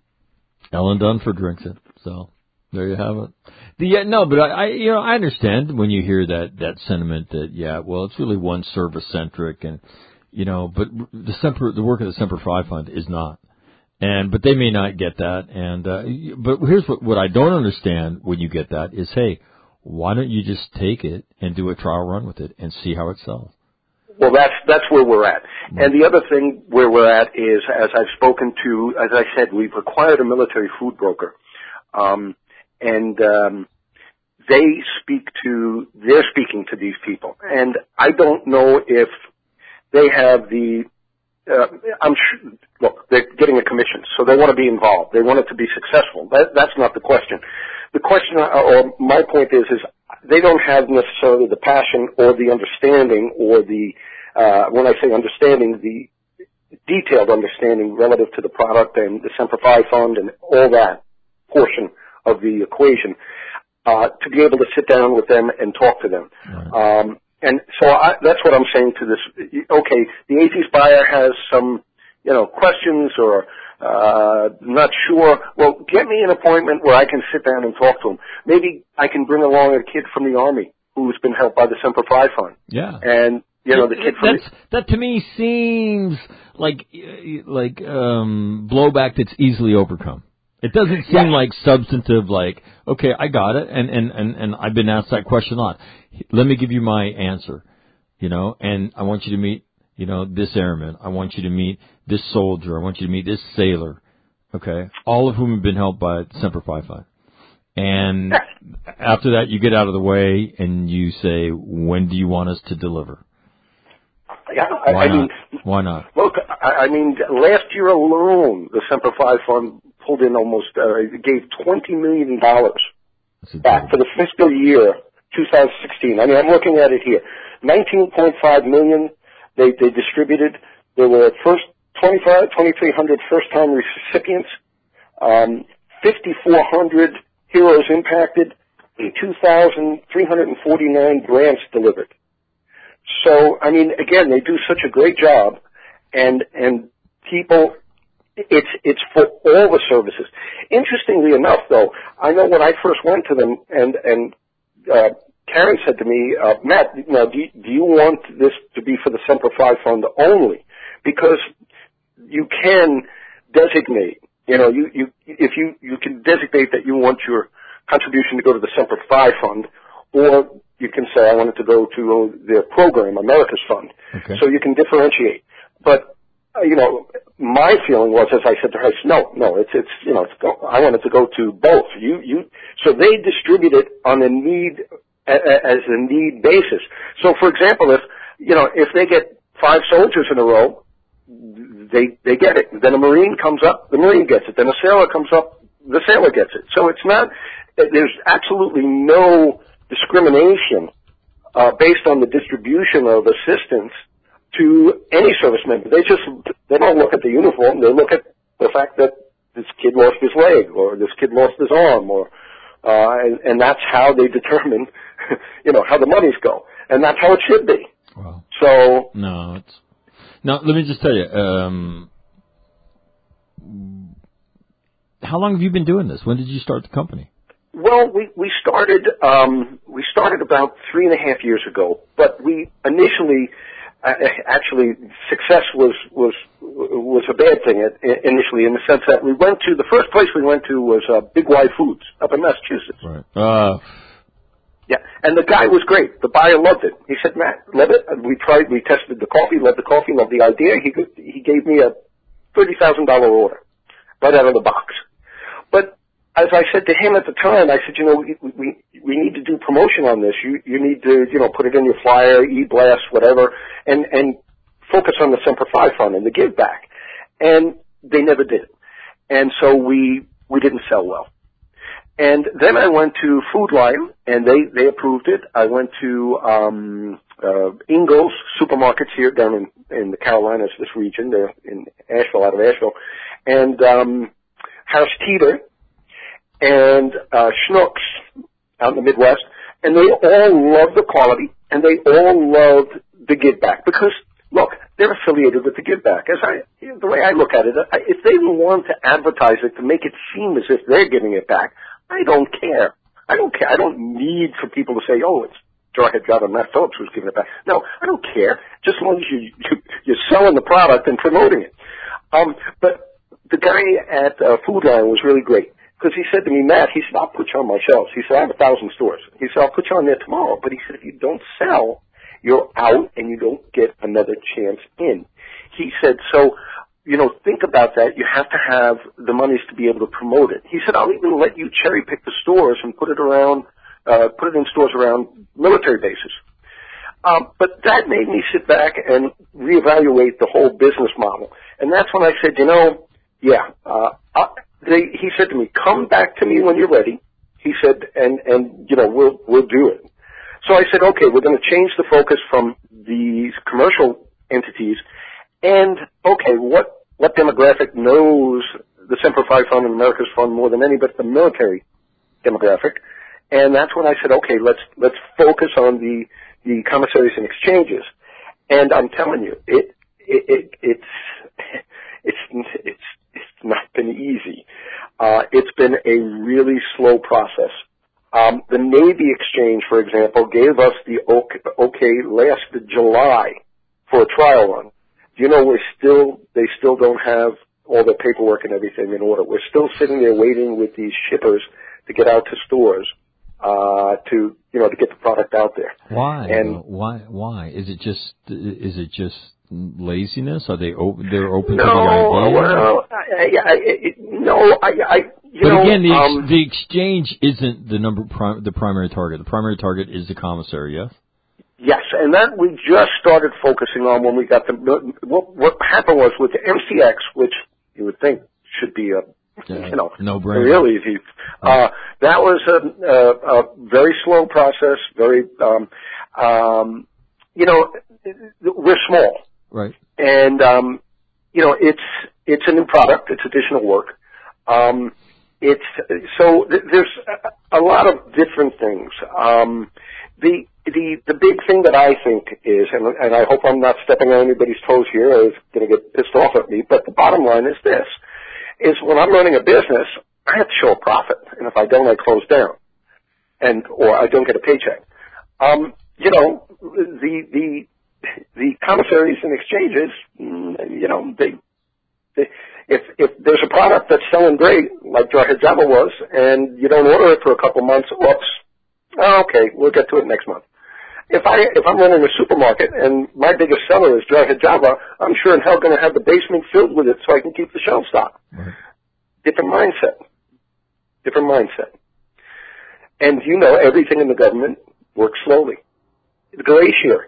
Ellen Dunford drinks it, so there you have it. The, yeah, no, but I, I, you know, I understand when you hear that, that sentiment that, yeah, well, it's really one service centric and, you know, but the Semper, the work of the Semper Fi Fund is not. And, but they may not get that. And, uh, but here's what, what I don't understand when you get that is, hey, why don't you just take it and do a trial run with it and see how it sells? Well, that's that's where we're at. Right. And the other thing where we're at is, as I've spoken to, as I said, we've acquired a military food broker, um, and um, they speak to, they're speaking to these people, and I don't know if they have the. Uh, I'm sure. Look, they're getting a commission, so they want to be involved. They want it to be successful. That, that's not the question. The question, or my point is, is they don't have necessarily the passion or the understanding or the, uh, when I say understanding, the detailed understanding relative to the product and the Semper Fi Fund and all that portion of the equation, uh, to be able to sit down with them and talk to them. Right. Um, and so I, that's what I'm saying to this. Okay, the A F Is buyer has some, you know, questions or, Uh, not sure. Well, get me an appointment where I can sit down and talk to him. Maybe I can bring along a kid from the Army who's been helped by the Semper Fi Fund. Yeah. And, you know, the kid from That's, the... That to me seems like, like, um, blowback that's easily overcome. It doesn't seem yeah. like substantive, like, okay, I got it, and, and, and, and I've been asked that question a lot. Let me give you my answer, you know, and I want you to meet, you know, this airman. I want you to meet this soldier. I want you to meet this sailor. Okay? All of whom have been helped by Semper Fi Fund. And after that, you get out of the way and you say, when do you want us to deliver? Yeah, I, Why I not? mean, Why not? Look, I, I mean, last year alone, the Semper Fi Fund pulled in almost, uh, gave twenty million dollars back for the fiscal year twenty sixteen. I mean, I'm looking at it here. nineteen point five million dollars they, they distributed. There were first twenty-five, twenty-three hundred first-time recipients, um, fifty-four hundred heroes impacted, and two thousand three hundred forty-nine grants delivered. So, I mean, again, they do such a great job, and and people, it's it's for all the services. Interestingly enough, though, I know when I first went to them, and and uh, Karen said to me, uh, Matt, you know, do you, do you want this to be for the Semper Fi Fund only? Because you can designate, you know, you, you if you you can designate that you want your contribution to go to the Semper Fi Fund, or you can say, I want it to go to their program, America's Fund. Okay. So you can differentiate. But, uh, you know, my feeling was, as I said to her, no, no, it's, it's, you know, it's go, I want it to go to both. You, you, so they distribute it on a need, a, a, as a need basis. So, for example, if, you know, if they get five soldiers in a row, they, they get it. Then a Marine comes up, the Marine gets it. Then a sailor comes up, the sailor gets it. So it's not, there's absolutely no discrimination uh, based on the distribution of assistance to any service member. They just, they don't look at the uniform. They look at the fact that this kid lost his leg or this kid lost his arm, or uh, and, and that's how they determine, you know, how the monies go. And that's how it should be. Wow. So no, it's now. Let me just tell you. Um, how long have you been doing this? When did you start the company? Well, we we started um, we started about three and a half years ago, but we initially uh, actually success was was was a bad thing at, initially in the sense that we went to the first place we went to was uh, Big Y Foods up in Massachusetts. Right. Uh, yeah, and the guy was great. The buyer loved it. He said, "Matt, love it." And we tried. We tested the coffee. Loved the coffee. Loved the idea. He could, he gave me a thirty thousand dollar order right out of the box, but as I said to him at the time, I said, you know, we, we, we need to do promotion on this. You, you need to, you know, put it in your flyer, e-blast, whatever, and, and focus on the Semper Fi Fund and the give back. And they never did it. And so we, we didn't sell well. And then I went to Food Lion, and they, they approved it. I went to, um, uh, Ingles Supermarkets here down in, in the Carolinas, this region. They're in Asheville, out of Asheville. And, um, House Teeter, and uh, Schnucks out in the Midwest, and they all loved the quality, and they all loved the give back because, look, they're affiliated with the give back. As I, the way I look at it, I, if they want to advertise it to make it seem as if they're giving it back, I don't care. I don't care. I don't need for people to say, oh, it's Jarhead Job and Matt Phillips who's giving it back. No, I don't care. Just as long as you, you you're selling the product and promoting it. Um, but the guy at uh, Food Lion was really great. Because he said to me, Matt, he said, I'll put you on my shelves. He said, I have a thousand stores. He said, I'll put you on there tomorrow. But he said, if you don't sell, you're out and you don't get another chance in. He said, so, you know, think about that. You have to have the monies to be able to promote it. He said, I'll even let you cherry pick the stores and put it around, uh, put it in stores around military bases. Um, but that made me sit back and reevaluate the whole business model. And that's when I said, you know, yeah, uh, I, They, he said to me, come back to me when you're ready. He said, and, and, you know, we'll, we'll do it. So I said, okay, we're going to change the focus from these commercial entities. And, okay, what, what demographic knows the Semper Fi Fund and America's Fund more than any but the military demographic? And that's when I said, okay, let's, let's focus on the, the commissaries and exchanges. And I'm telling you, it, it, it it's, it's, it's, It's not been easy. Uh, it's been a really slow process. Um, the Navy Exchange, for example, gave us the okay, okay last July for a trial run. Do you know we're still, they still don't have all the paperwork and everything in order. We're still sitting there waiting with these shippers to get out to stores, uh, to, you know, to get the product out there. Why? And uh, why? Why? Is it just, is it just laziness? Are they open, they're open no, to the idea? Well, I, I, I, no, I, I, you but know, again, the, ex- um, the exchange isn't the number, prim- the primary target. The primary target is the commissary, yes? Yes, and that we just started focusing on when we got the, what, what happened was with the M C X, which you would think should be a, yeah, you know, no brainer. Real easy. Uh, that was a, a, a very slow process, very, um, um, you know, we're small. Right. And, um, you know, it's, it's a new product, it's additional work. Um, it's, so th- there's a, a lot of different things. Um, the, the, the big thing that I think is, and, and I hope I'm not stepping on anybody's toes here, or is going to get pissed off at me, but the bottom line is this, is when I'm running a business, I have to show a profit, and if I don't, I close down, and, or I don't get a paycheck. Um, you know, the, the, the commissaries and exchanges, you know, they, they, if, if there's a product that's selling great, like Jarhead Java was, and you don't order it for a couple months, oops, oh, okay, we'll get to it next month. If I, if I'm running a supermarket and my biggest seller is Jarhead Java, I'm sure in hell going to have the basement filled with it so I can keep the shelf stocked. Right. Different mindset. Different mindset. And you know, everything in the government works slowly. The glacier.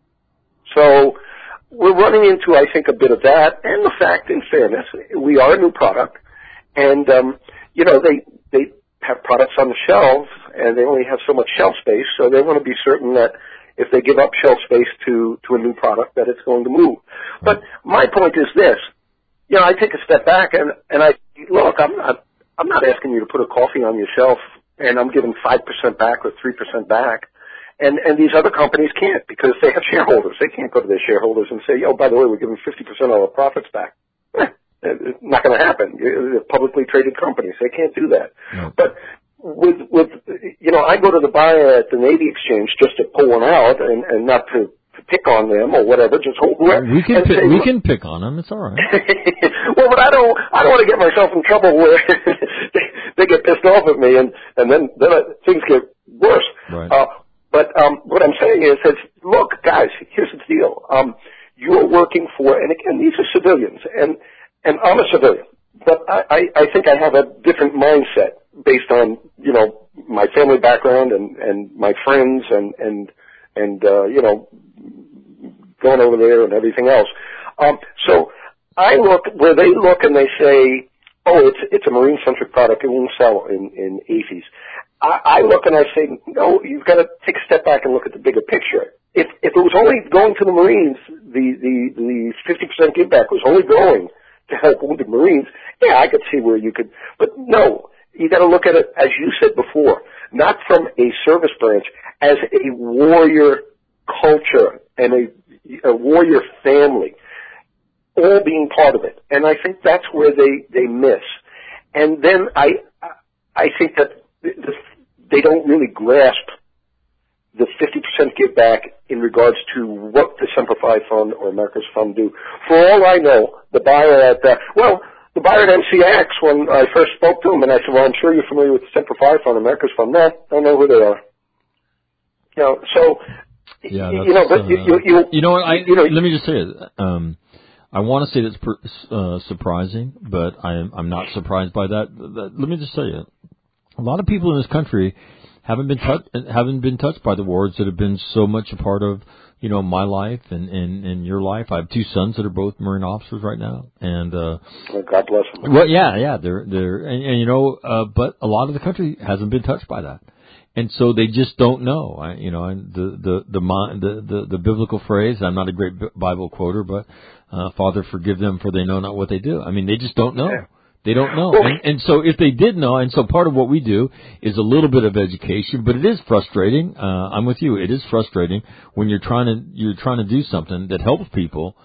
So we're running into, I think, a bit of that, and the fact, in fairness, we are a new product, and um, you know, they they have products on the shelves, and they only have so much shelf space, so they want to be certain that if they give up shelf space to to a new product, that it's going to move. But my point is this: you know, I take a step back, and and I look, I'm not I'm not asking you to put a coffee on your shelf, and I'm giving five percent back or three percent back. And, and these other companies can't because they have shareholders. They can't go to their shareholders and say, oh, by the way, we're giving fifty percent of our profits back. Eh, it's not going to happen. They're publicly traded companies. They can't do that. No. But with, with, you know, I go to the buyer at the Navy Exchange just to pull one out and, and not to, to pick on them or whatever. Just hold whoever. We can, pick, say, we can pick on them. It's all right. Well, but I don't, I don't want to get myself in trouble where they, they get pissed off at me and, and then, then things get worse. Right. Uh, But um, what I'm saying is, is, look, guys, here's the deal. Um, you're working for, and again, these are civilians, and and I'm a civilian, but I, I, I think I have a different mindset based on, you know, my family background and, and my friends and and and uh, you know, going over there and everything else. Um, so I look where they look and they say, oh, it's it's a marine-centric product. It won't sell in in A F Is. I, I look and I say, no, you've got to take a step back and look at the bigger picture. If if it was only going to the Marines, the the the fifty percent give back was only going to help wounded Marines, yeah, I could see where you could. But no, you got to look at it, as you said before, not from a service branch, as a warrior culture and a, a warrior family, all being part of it. And I think that's where they, they miss. And then I I think that they don't really grasp the fifty percent give back in regards to what the Semper Fi Fund or America's Fund do. For all I know, the buyer at, uh, well, the buyer at M C X, when I first spoke to him, and I said, well, I'm sure you're familiar with the Semper Fi Fund, America's Fund. No, I don't know who they are. You know, so, yeah, you know, but uh, you, you, you, you know what, I, you know, let me just say it. Um, I want to say that's per, uh, surprising, but I am, I'm not surprised by that. Let me just say it. A lot of people in this country haven't been touched, haven't been touched by the wars that have been so much a part of, you know, my life and, and, and your life. I have two sons that are both Marine officers right now, and uh, oh, God bless them. Well, yeah, yeah, they're they're, and, and you know, uh, but a lot of the country hasn't been touched by that, and so they just don't know. I, you know, and the the the the the, the biblical phrase. I'm not a great Bible quoter, but uh, Father, forgive them, for they know not what they do. I mean, they just don't know. Yeah. They don't know. And, and so if they did know, and so part of what we do is a little bit of education, but it is frustrating. Uh, I'm with you. It is frustrating when you're trying to, you're trying to do something that helps people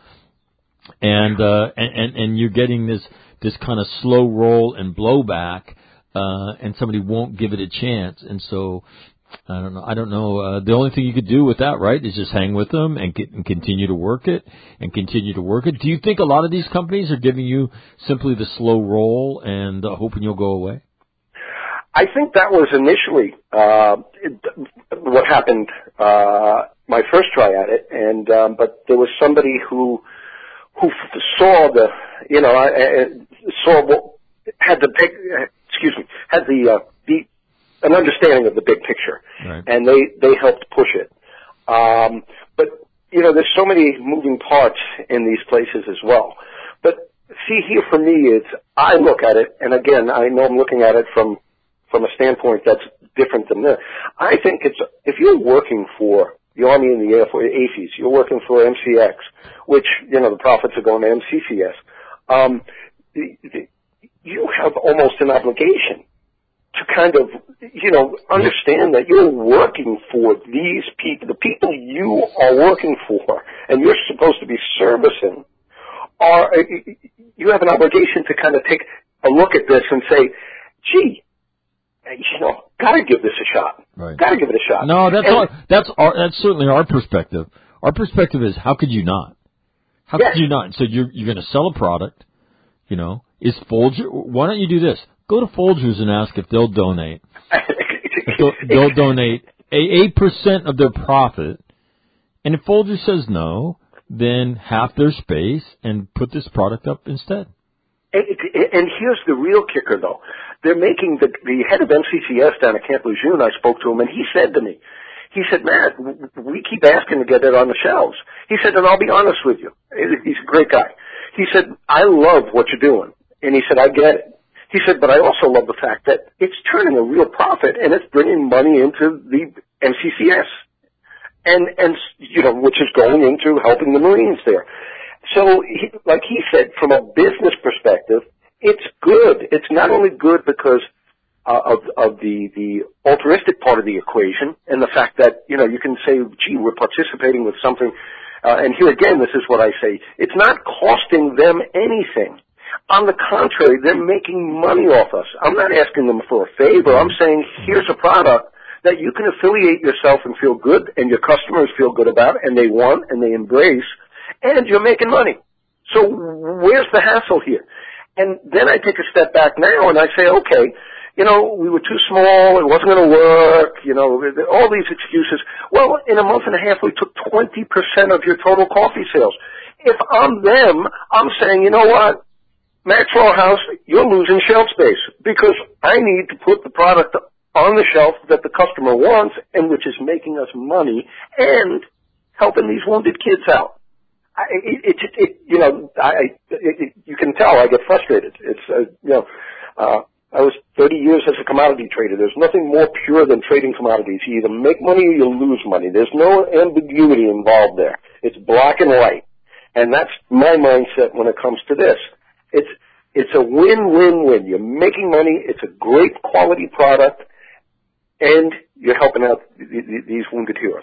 and, uh, and, and, and you're getting this, this kind of slow roll and blowback, uh, and somebody won't give it a chance. And so, I don't know. I don't know. Uh, the only thing you could do with that, right, is just hang with them and, get, and continue to work it and continue to work it. Do you think a lot of these companies are giving you simply the slow roll and uh, hoping you'll go away? I think that was initially uh, it, what happened. Uh, my first try at it, and um, but there was somebody who who saw the, you know, I, I saw what had the big, excuse me, had the uh, the. an understanding of the big picture, right. and they, they helped push it. Um, but, you know, there's so many moving parts in these places as well. But see, here for me, it's, I look at it, and again, I know I'm looking at it from, from a standpoint that's different than this. I think it's, if you're working for the Army and the Air Force, A F E S, you're working for M C X, which, you know, the profits are going to M C C S, um, the, the, you have almost an obligation to kind of, you know, understand that you're working for these people, the people you are working for, and you're supposed to be servicing, are, you have an obligation to kind of take a look at this and say, gee, you know, gotta give this a shot. Right. Gotta give it a shot. No, that's and, our, that's our, that's certainly our perspective. Our perspective is, how could you not? How yes. could you not? So you're, you're going to sell a product, you know, is Folger, why don't you do this? Go to Folgers and ask if they'll donate. if they'll, they'll donate eight percent of their profit. And if Folgers says no, then half their space and put this product up instead. And, and here's the real kicker, though. They're making the, the head of M C C S down at Camp Lejeune, I spoke to him, and he said to me, he said, Matt, we keep asking to get it on the shelves. He said, and I'll be honest with you. He's a great guy. He said, I love what you're doing. And he said, I get it. He said, but I also love the fact that it's turning a real profit and it's bringing money into the M C C S. And, and, you know, which is going into helping the Marines there. So, he, like he said, from a business perspective, it's good. It's not only good because uh, of, of the, the altruistic part of the equation and the fact that, you know, you can say, gee, we're participating with something. Uh, and here again, this is what I say. It's not costing them anything. On the contrary, they're making money off us. I'm not asking them for a favor. I'm saying, here's a product that you can affiliate yourself and feel good, and your customers feel good about, and they want and they embrace, and you're making money. So where's the hassle here? And then I take a step back now and I say, okay, you know, we were too small, it wasn't going to work, you know, all these excuses. Well, in a month and a half, we took twenty percent of your total coffee sales. If I'm them, I'm saying, you know what, Maxwell House, you're losing shelf space because I need to put the product on the shelf that the customer wants and which is making us money and helping these wounded kids out. I, it, it, it, you know, I, it, it, you can tell I get frustrated. It's, uh, you know, uh, I was thirty years as a commodity trader. There's nothing more pure than trading commodities. You either make money or you lose money. There's no ambiguity involved there. It's black and white. And that's my mindset when it comes to this. It's, it's a win-win-win. You're making money. It's a great quality product. And you're helping out these wounded heroes.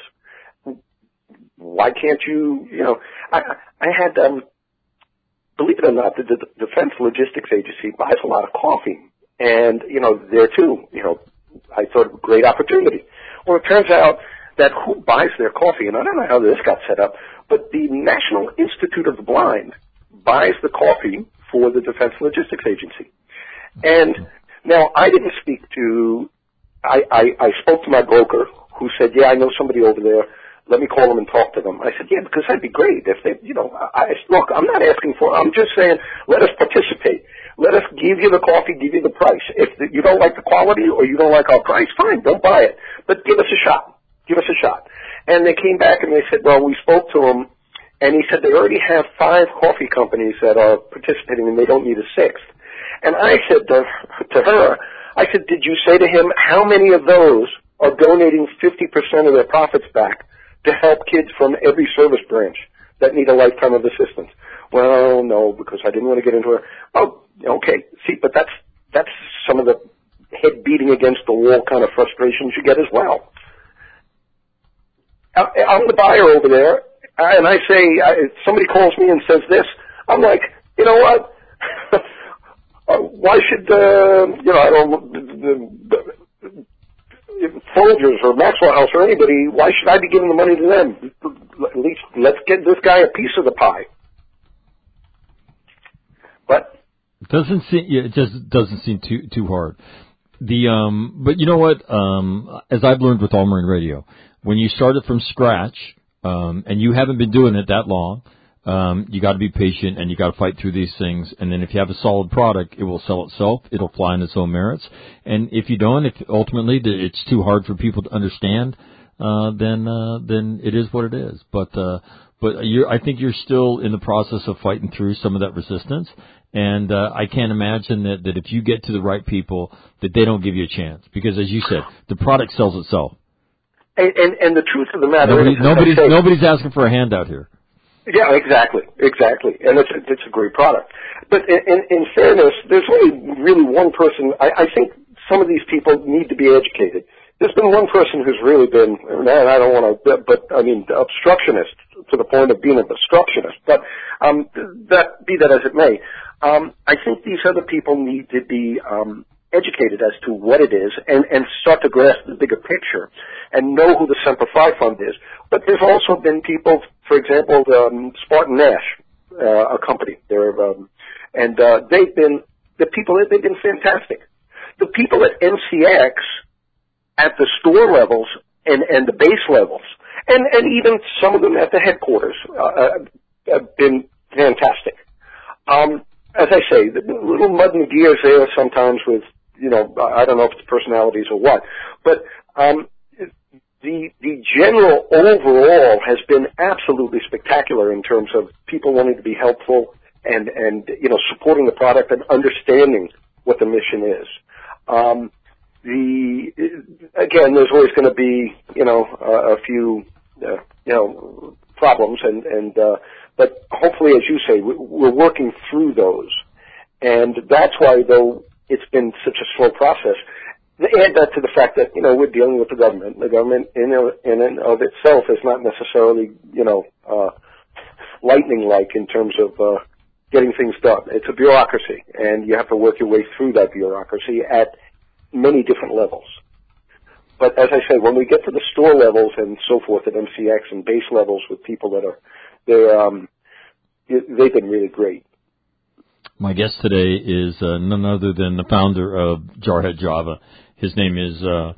Why can't you, you know, I, I had, um, believe it or not, the, the Defense Logistics Agency buys a lot of coffee. And, you know, there too, you know, I thought a great opportunity. Well, it turns out that who buys their coffee, and I don't know how this got set up, but the National Institute of the Blind buys the coffee for the Defense Logistics Agency. And now I didn't speak to, I, I, I spoke to my broker who said, yeah, I know somebody over there. Let me call them and talk to them. I said, yeah, because that'd be great. If they, you know, I, look, I'm not asking for it. I'm just saying, let us participate. Let us give you the coffee, give you the price. If the, you don't like the quality or you don't like our price, fine, don't buy it. But give us a shot. Give us a shot. And they came back and they said, well, we spoke to them, and he said they already have five coffee companies that are participating and they don't need a sixth. And I said to, to her, I said, did you say to him how many of those are donating fifty percent of their profits back to help kids from every service branch that need a lifetime of assistance? Well, no, because I didn't want to get into it. Oh, okay. See, but that's, that's some of the head beating against the wall kind of frustrations you get as well. I'm the buyer over there, and I say, somebody calls me and says this, I'm like, you know what? Why should, uh, you know, I don't, the, the, the Folgers or Maxwell House or anybody, why should I be giving the money to them? At least let's get this guy a piece of the pie. But it doesn't seem, yeah, it just doesn't seem too too hard. The um, but you know what? Um, as I've learned with All Marine Radio, when you start it from scratch, um, and you haven't been doing it that long, um, you got to be patient and you got to fight through these things. And then if you have a solid product, it will sell itself. It'll fly on its own merits. And if you don't, if ultimately it's too hard for people to understand, uh, then uh, then it is what it is. But uh, but you're, I think you're still in the process of fighting through some of that resistance. And uh, I can't imagine that, that if you get to the right people, that they don't give you a chance. Because, as you said, the product sells itself. And, and, and the truth of the matter Nobody, is... Nobody's, say, nobody's asking for a handout here. Yeah, exactly, exactly. And it's a, it's a great product. But in, in, in fairness, there's only really one person... I, I think some of these people need to be educated. There's been one person who's really been, man, I don't want to, but I mean, obstructionist to the point of being an obstructionist. But um, that be that as it may, um, I think these other people need to be um, educated as to what it is and, and start to grasp the bigger picture and know who the Semper Fi Fund is. But there's also been people, for example, um, Spartan Nash, uh, a company, they're, um, and uh, they've been the people. They've been fantastic. The people at M C X. At the store levels and, and the base levels, and, and even some of them at the headquarters, uh, have been fantastic. Um, as I say, the little mud and gears there sometimes with, you know, I don't know if it's personalities or what, but um, the the general overall has been absolutely spectacular in terms of people wanting to be helpful and, and you know, supporting the product and understanding what the mission is. Um, The again, there's always going to be you know uh, a few uh, you know problems, and and uh, but hopefully, as you say, we're working through those, and that's why though it's been such a slow process. Add that to the fact that you know we're dealing with the government. The government in in and of itself is not necessarily you know uh, lightning-like in terms of uh, getting things done. It's a bureaucracy, and you have to work your way through that bureaucracy at many different levels. But as I say, when we get to the store levels and so forth at M C X and base levels with people that are, they're, um, they've been really great. My guest today is uh, none other than the founder of Jarhead Java. His name is uh,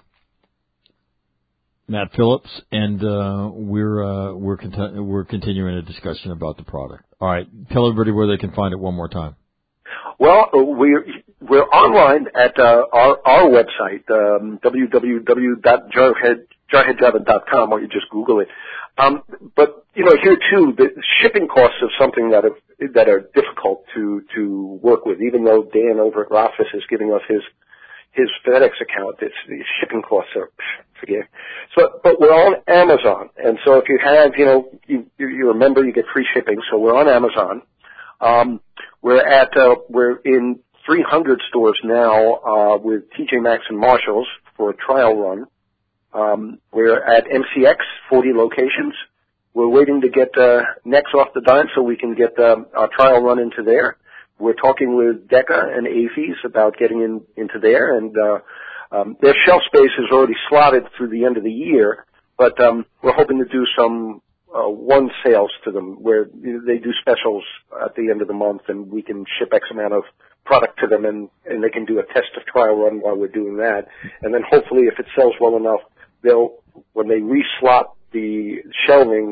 Matt Phillips, and uh, we're uh, we're cont- we're continuing a discussion about the product. All right, tell everybody where they can find it one more time. Well, we're we're online at uh, our our website, um, w w w dot jarhead java dot com, or you just Google it. Um, but you know, here too, the shipping costs are something that are that are difficult to to work with. Even though Dan over at Rofus is giving us his his FedEx account, it's the shipping costs are forget. So, but we're on Amazon, and so if you have, you know, you you remember you get free shipping. So we're on Amazon. Um, we're at, uh, we're in three hundred stores now, uh, with T J Maxx and Marshalls for a trial run. Um, we're at M C X, forty locations. We're waiting to get, uh, Next off the dime so we can get, um, our trial run into there. We're talking with DECA and A F I S about getting in, into there, and, uh, um, their shelf space is already slotted through the end of the year, but, um, we're hoping to do some Uh, one sales to them where they do specials at the end of the month, and we can ship X amount of product to them, and, and they can do a test of trial run while we're doing that. And then hopefully if it sells well enough, they'll, when they reslot the shelving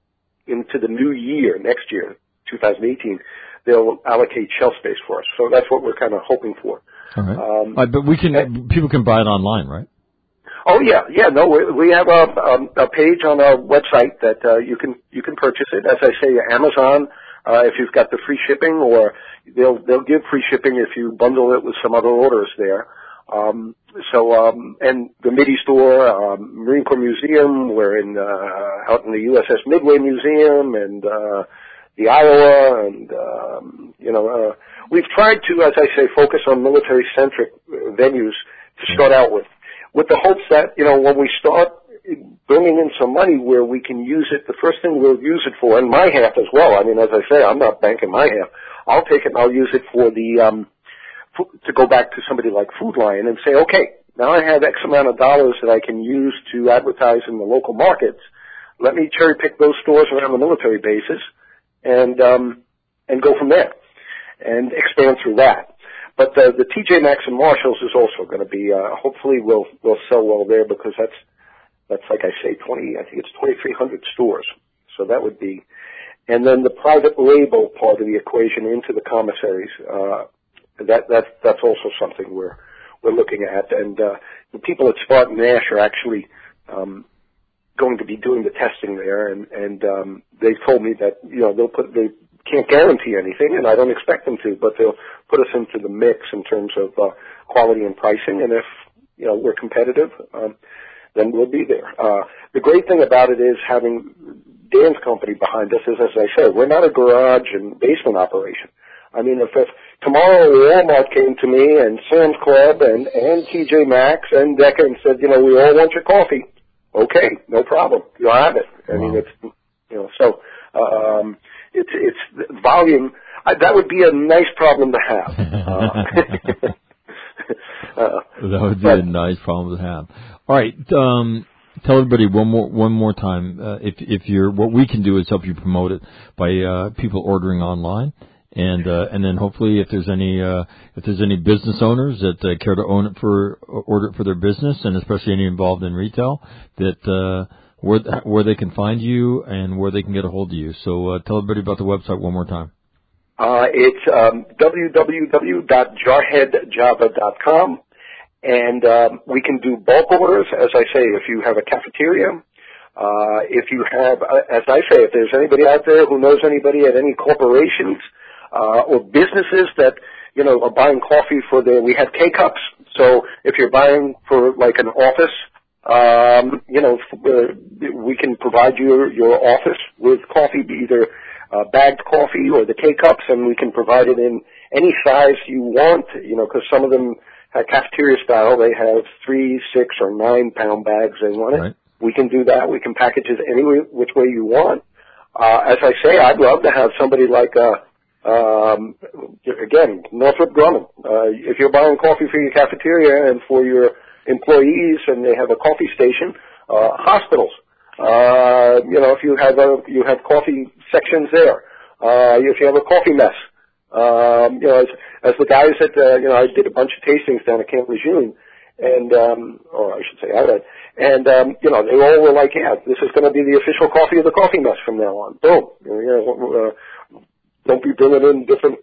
into the new year, next year, two thousand eighteen, they'll allocate shelf space for us. So that's what we're kind of hoping for. All right. Um, uh, but we can, and, people can buy it online, right? Oh yeah, yeah. No, we, we have a, um, a page on our website that uh, you can you can purchase it. As I say, Amazon, uh, if you've got the free shipping, or they'll they'll give free shipping if you bundle it with some other orders there. Um, so um, and the MIDI store, um, Marine Corps Museum. We're in uh, out in the U S S Midway Museum and uh, the Iowa, and um, you know uh, we've tried to, as I say, focus on military centric venues to start out with. With the hopes that, you know, when we start bringing in some money where we can use it, the first thing we'll use it for, and my half as well. I mean, as I say, I'm not banking my half. I'll take it and I'll use it for the, um, f- to go back to somebody like Food Lion and say, okay, now I have X amount of dollars that I can use to advertise in the local markets. Let me cherry pick those stores around the military bases and, um, and go from there and expand through that. But uh, the T J Maxx and Marshalls is also going to be, uh, hopefully we'll, we'll sell well there, because that's, that's like I say, twenty, I think it's twenty-three hundred stores. So that would be, and then the private label part of the equation into the commissaries, uh, that, that, that's also something we're, we're looking at. And, uh, the people at Spartan Nash are actually, um, going to be doing the testing there, and and um, they've told me that you know they'll put they can't guarantee anything, and I don't expect them to, but they'll put us into the mix in terms of uh, quality and pricing, and if you know we're competitive, um, then we'll be there. Uh, the great thing about it is having Dan's company behind us is, as I said, we're not a garage and basement operation. I mean, if, if tomorrow Walmart came to me and Sam's Club and, and T J Maxx and Decca and said, you know, we all want your coffee, okay, no problem, you'll have it. I wow. mean, it's, you know, so um, it's it's volume. I, that would be a nice problem to have. Uh, uh, that would be but, a nice problem to have. All right. Um, Tell everybody one more one more time uh, if if you're what we can do is help you promote it by uh, people ordering online, and uh, and then hopefully if there's any uh, if there's any business owners that uh, care to own it for order it for their business, and especially any involved in retail, that uh, where where they can find you and where they can get a hold of you. So uh, tell everybody about the website one more time. Uh, it's um, w w w dot jarhead java dot com. And um, we can do bulk orders, as I say, if you have a cafeteria, uh, if you have, as I say, if there's anybody out there who knows anybody at any corporations uh, or businesses that, you know, are buying coffee for their, we have K-Cups. So if you're buying for like an office, um, you know, uh, we can provide your, your office with coffee, either uh, bagged coffee or the K-Cups, and we can provide it in any size you want, you know, because some of them, at cafeteria style, they have three, six, or nine pound bags they want it. Right. We can do that. We can package it any way, which way you want. Uh, as I say, I'd love to have somebody like, uh, um, again, Northrop Grumman. Uh, if you're buying coffee for your cafeteria and for your employees and they have a coffee station, uh, hospitals, uh, you know, if you have a, you have coffee sections there, uh, if you have a coffee mess, Um, you know, as, as the guys that, uh, you know, I did a bunch of tastings down at Camp Lejeune, and, um, or I should say I did, and, um, you know, they all were like, yeah, this is going to be the official coffee of the coffee mess from now on. Boom. You know, uh, don't be bringing in different,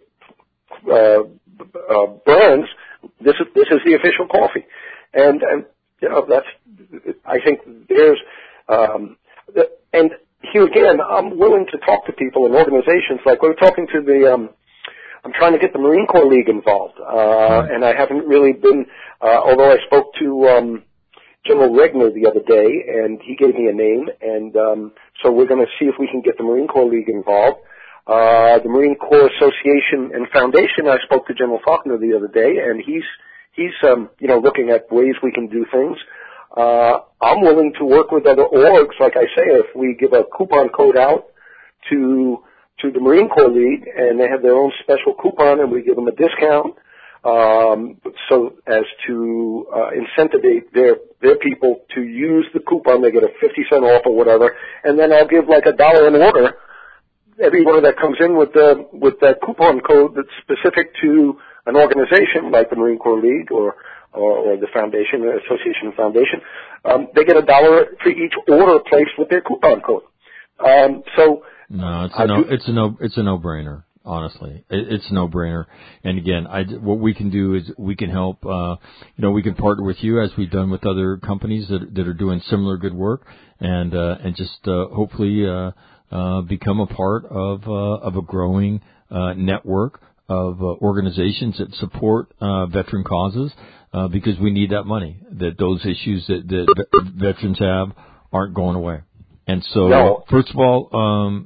uh, uh, brands. This is, this is the official coffee. And, and, you know, that's, I think there's, um, the, and here again, I'm willing to talk to people and organizations, like we were talking to the, um, I'm trying to get the Marine Corps League involved, uh, and I haven't really been, uh, although I spoke to, um, General Regner the other day, and he gave me a name, and, um, so we're gonna see if we can get the Marine Corps League involved. Uh, the Marine Corps Association and Foundation, I spoke to General Faulkner the other day, and he's, he's, um, you know, looking at ways we can do things. Uh, I'm willing to work with other orgs, like I say, if we give a coupon code out to, to the Marine Corps League, and they have their own special coupon, and we give them a discount, um, so as to uh, incentivize their their people to use the coupon. They get a fifty cent off or whatever, and then I'll give like a dollar an order. Every order that comes in with the with that coupon code that's specific to an organization like the Marine Corps League or or, or the Foundation, the Association Foundation, um, they get a dollar for each order placed with their coupon code. Um, so. No, it's a no, it's a no, it's a no-brainer. Honestly, it, it's a no-brainer. And again, I, what we can do is we can help. Uh, you know, we can partner with you as we've done with other companies that that are doing similar good work, and uh, and just uh, hopefully uh, uh, become a part of uh, of a growing uh, network of uh, organizations that support uh, veteran causes, uh, because we need that money. That those issues that, that veterans have aren't going away. And so, no. first of all. Um,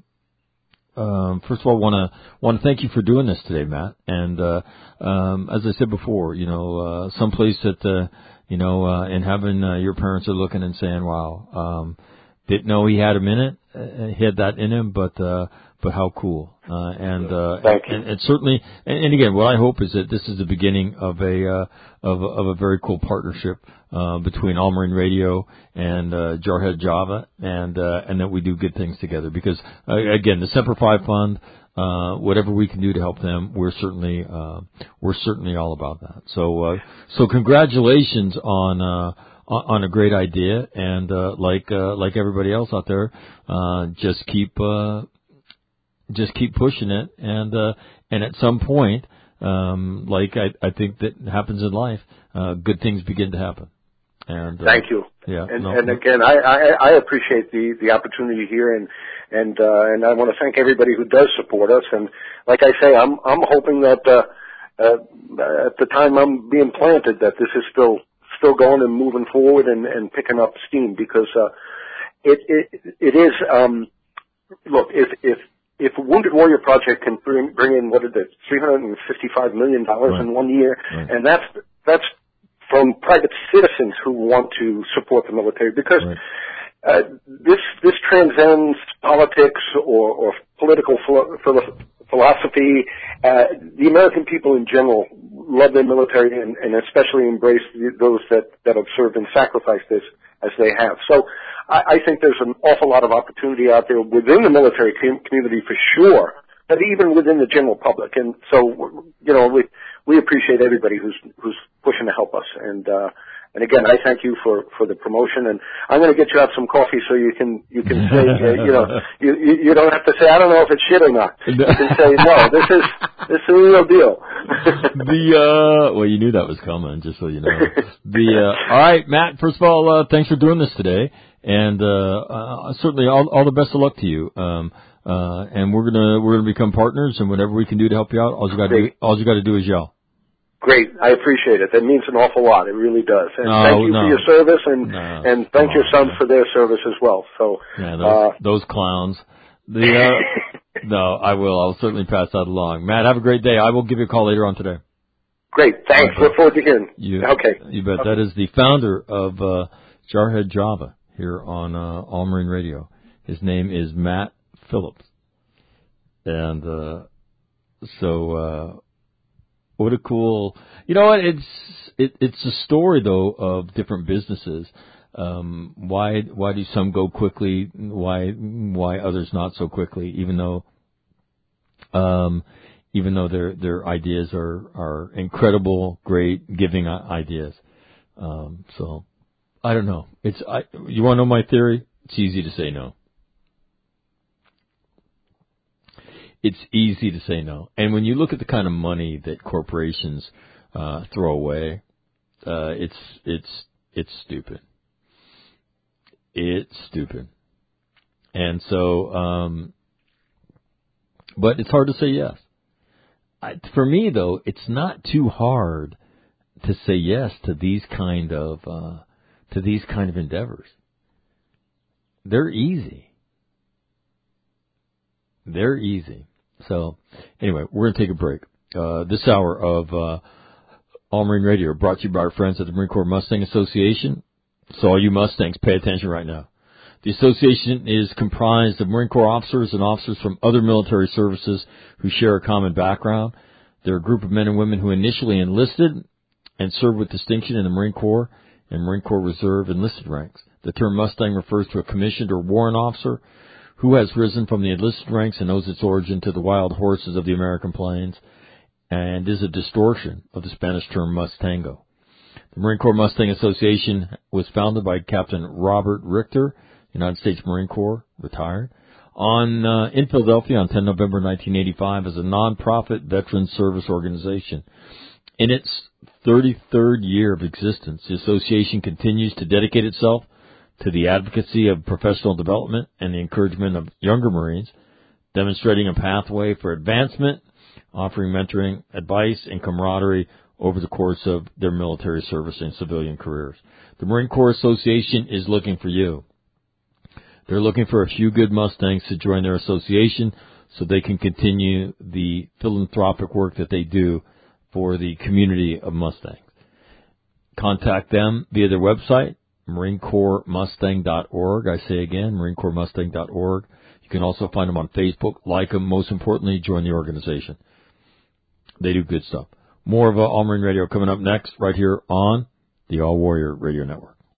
Um, first of all, want to want to thank you for doing this today, Matt. And uh, um, as I said before, you know, uh, someplace that uh, you know, uh, in heaven, uh, your parents are looking and saying, "Wow, um, didn't know he had a minute, uh, he had that in him, but uh, but how cool!" Uh, and, uh, thank you. and and certainly, and, and again, what I hope is that this is the beginning of a uh, of a, of a very cool partnership uh, between All Marine Radio and uh, Jarhead Java, and uh, and that we do good things together. Because uh, again, the Semper Fi Fund, uh, whatever we can do to help them, we're certainly uh, we're certainly all about that. So uh, so congratulations on uh, on a great idea, and uh, like uh, like everybody else out there, uh, just keep uh, just keep pushing it, and uh, and at some point, um, like I, I think that happens in life, uh, good things begin to happen. And uh, thank you, Yeah. And, no, and no. again, I, I, I appreciate the, the opportunity here, and and uh, and I want to thank everybody who does support us. And like I say, I'm I'm hoping that uh, uh, at the time I'm being planted, that this is still still going and moving forward and, and picking up steam, because uh, it it it is. Um, look, if if if Wounded Warrior Project can bring bring in, what is it, three hundred fifty-five million dollars right. in one year, right. and that's that's from private citizens who want to support the military, because right. uh, this this transcends politics or, or political philo- philosophy. Uh, the American people in general love their military, and, and especially embrace the, those that, that have served and sacrificed this as they have. So I, I think there's an awful lot of opportunity out there within the military com- community for sure, but even within the general public. And so, you know, we we appreciate everybody who's who's pushing to help us. And uh, and again, I thank you for, for the promotion. And I'm going to get you out some coffee so you can you can say uh, you know you, you you don't have to say, I don't know if it's shit or not. You can say, no, this is this is a real deal. the uh, well, you knew that was coming, just so you know. The uh, all right, Matt. First of all, uh, thanks for doing this today, and uh, uh, certainly all all the best of luck to you. Um, uh, and we're gonna we're gonna become partners, and whatever we can do to help you out, all you got to do all you got to do is yell. Great, I appreciate it. That means an awful lot. It really does. And no, thank you no. for your service, and no, and thank your sons for their service as well. So yeah, those, uh, those clowns. The uh, no, I will. I'll certainly pass that along. Matt, have a great day. I will give you a call later on today. Great, thanks. Uh, Look forward to hearing. You, okay, you bet. Okay. That is the founder of uh, Jarhead Java here on uh, All Marine Radio. His name is Matt Phillips, and uh, so. Uh, What a cool, you know what, it's, it, it's a story though of different businesses. Um, why, why do some go quickly? Why, why others not so quickly, even though, um, even though their, their ideas are, are incredible, great, giving ideas. Um, so I don't know. It's, I, you want to know my theory? It's easy to say no. It's easy to say no. And when you look at the kind of money that corporations uh, throw away, uh, it's it's it's stupid. It's stupid. And so, um, but it's hard to say yes. I, for me, though, it's not too hard to say yes to these kind of uh, to these kind of endeavors. They're easy. They're easy. So, anyway, we're going to take a break. Uh, this hour of uh, All Marine Radio brought to you by our friends at the Marine Corps Mustang Association. So all you Mustangs, pay attention right now. The association is comprised of Marine Corps officers and officers from other military services who share a common background. They're a group of men and women who initially enlisted and served with distinction in the Marine Corps and Marine Corps Reserve enlisted ranks. The term Mustang refers to a commissioned or warrant officer who has risen from the enlisted ranks and owes its origin to the wild horses of the American plains, and is a distortion of the Spanish term Mustango. The Marine Corps Mustang Association was founded by Captain Robert Richter, United States Marine Corps, retired, on uh, in Philadelphia on the tenth of November nineteen eighty-five as a non-profit veteran service organization. In its thirty-third year of existence, the association continues to dedicate itself to the advocacy of professional development and the encouragement of younger Marines, demonstrating a pathway for advancement, offering mentoring, advice, and camaraderie over the course of their military service and civilian careers. The Marine Corps Association is looking for you. They're looking for a few good Mustangs to join their association so they can continue the philanthropic work that they do for the community of Mustangs. Contact them via their website, Marine Corps Mustang dot org. I say again, Marine Corps Mustang dot org. You can also find them on Facebook. Like them. Most importantly, join the organization. They do good stuff. More of uh, All Marine Radio coming up next right here on the All Warrior Radio Network.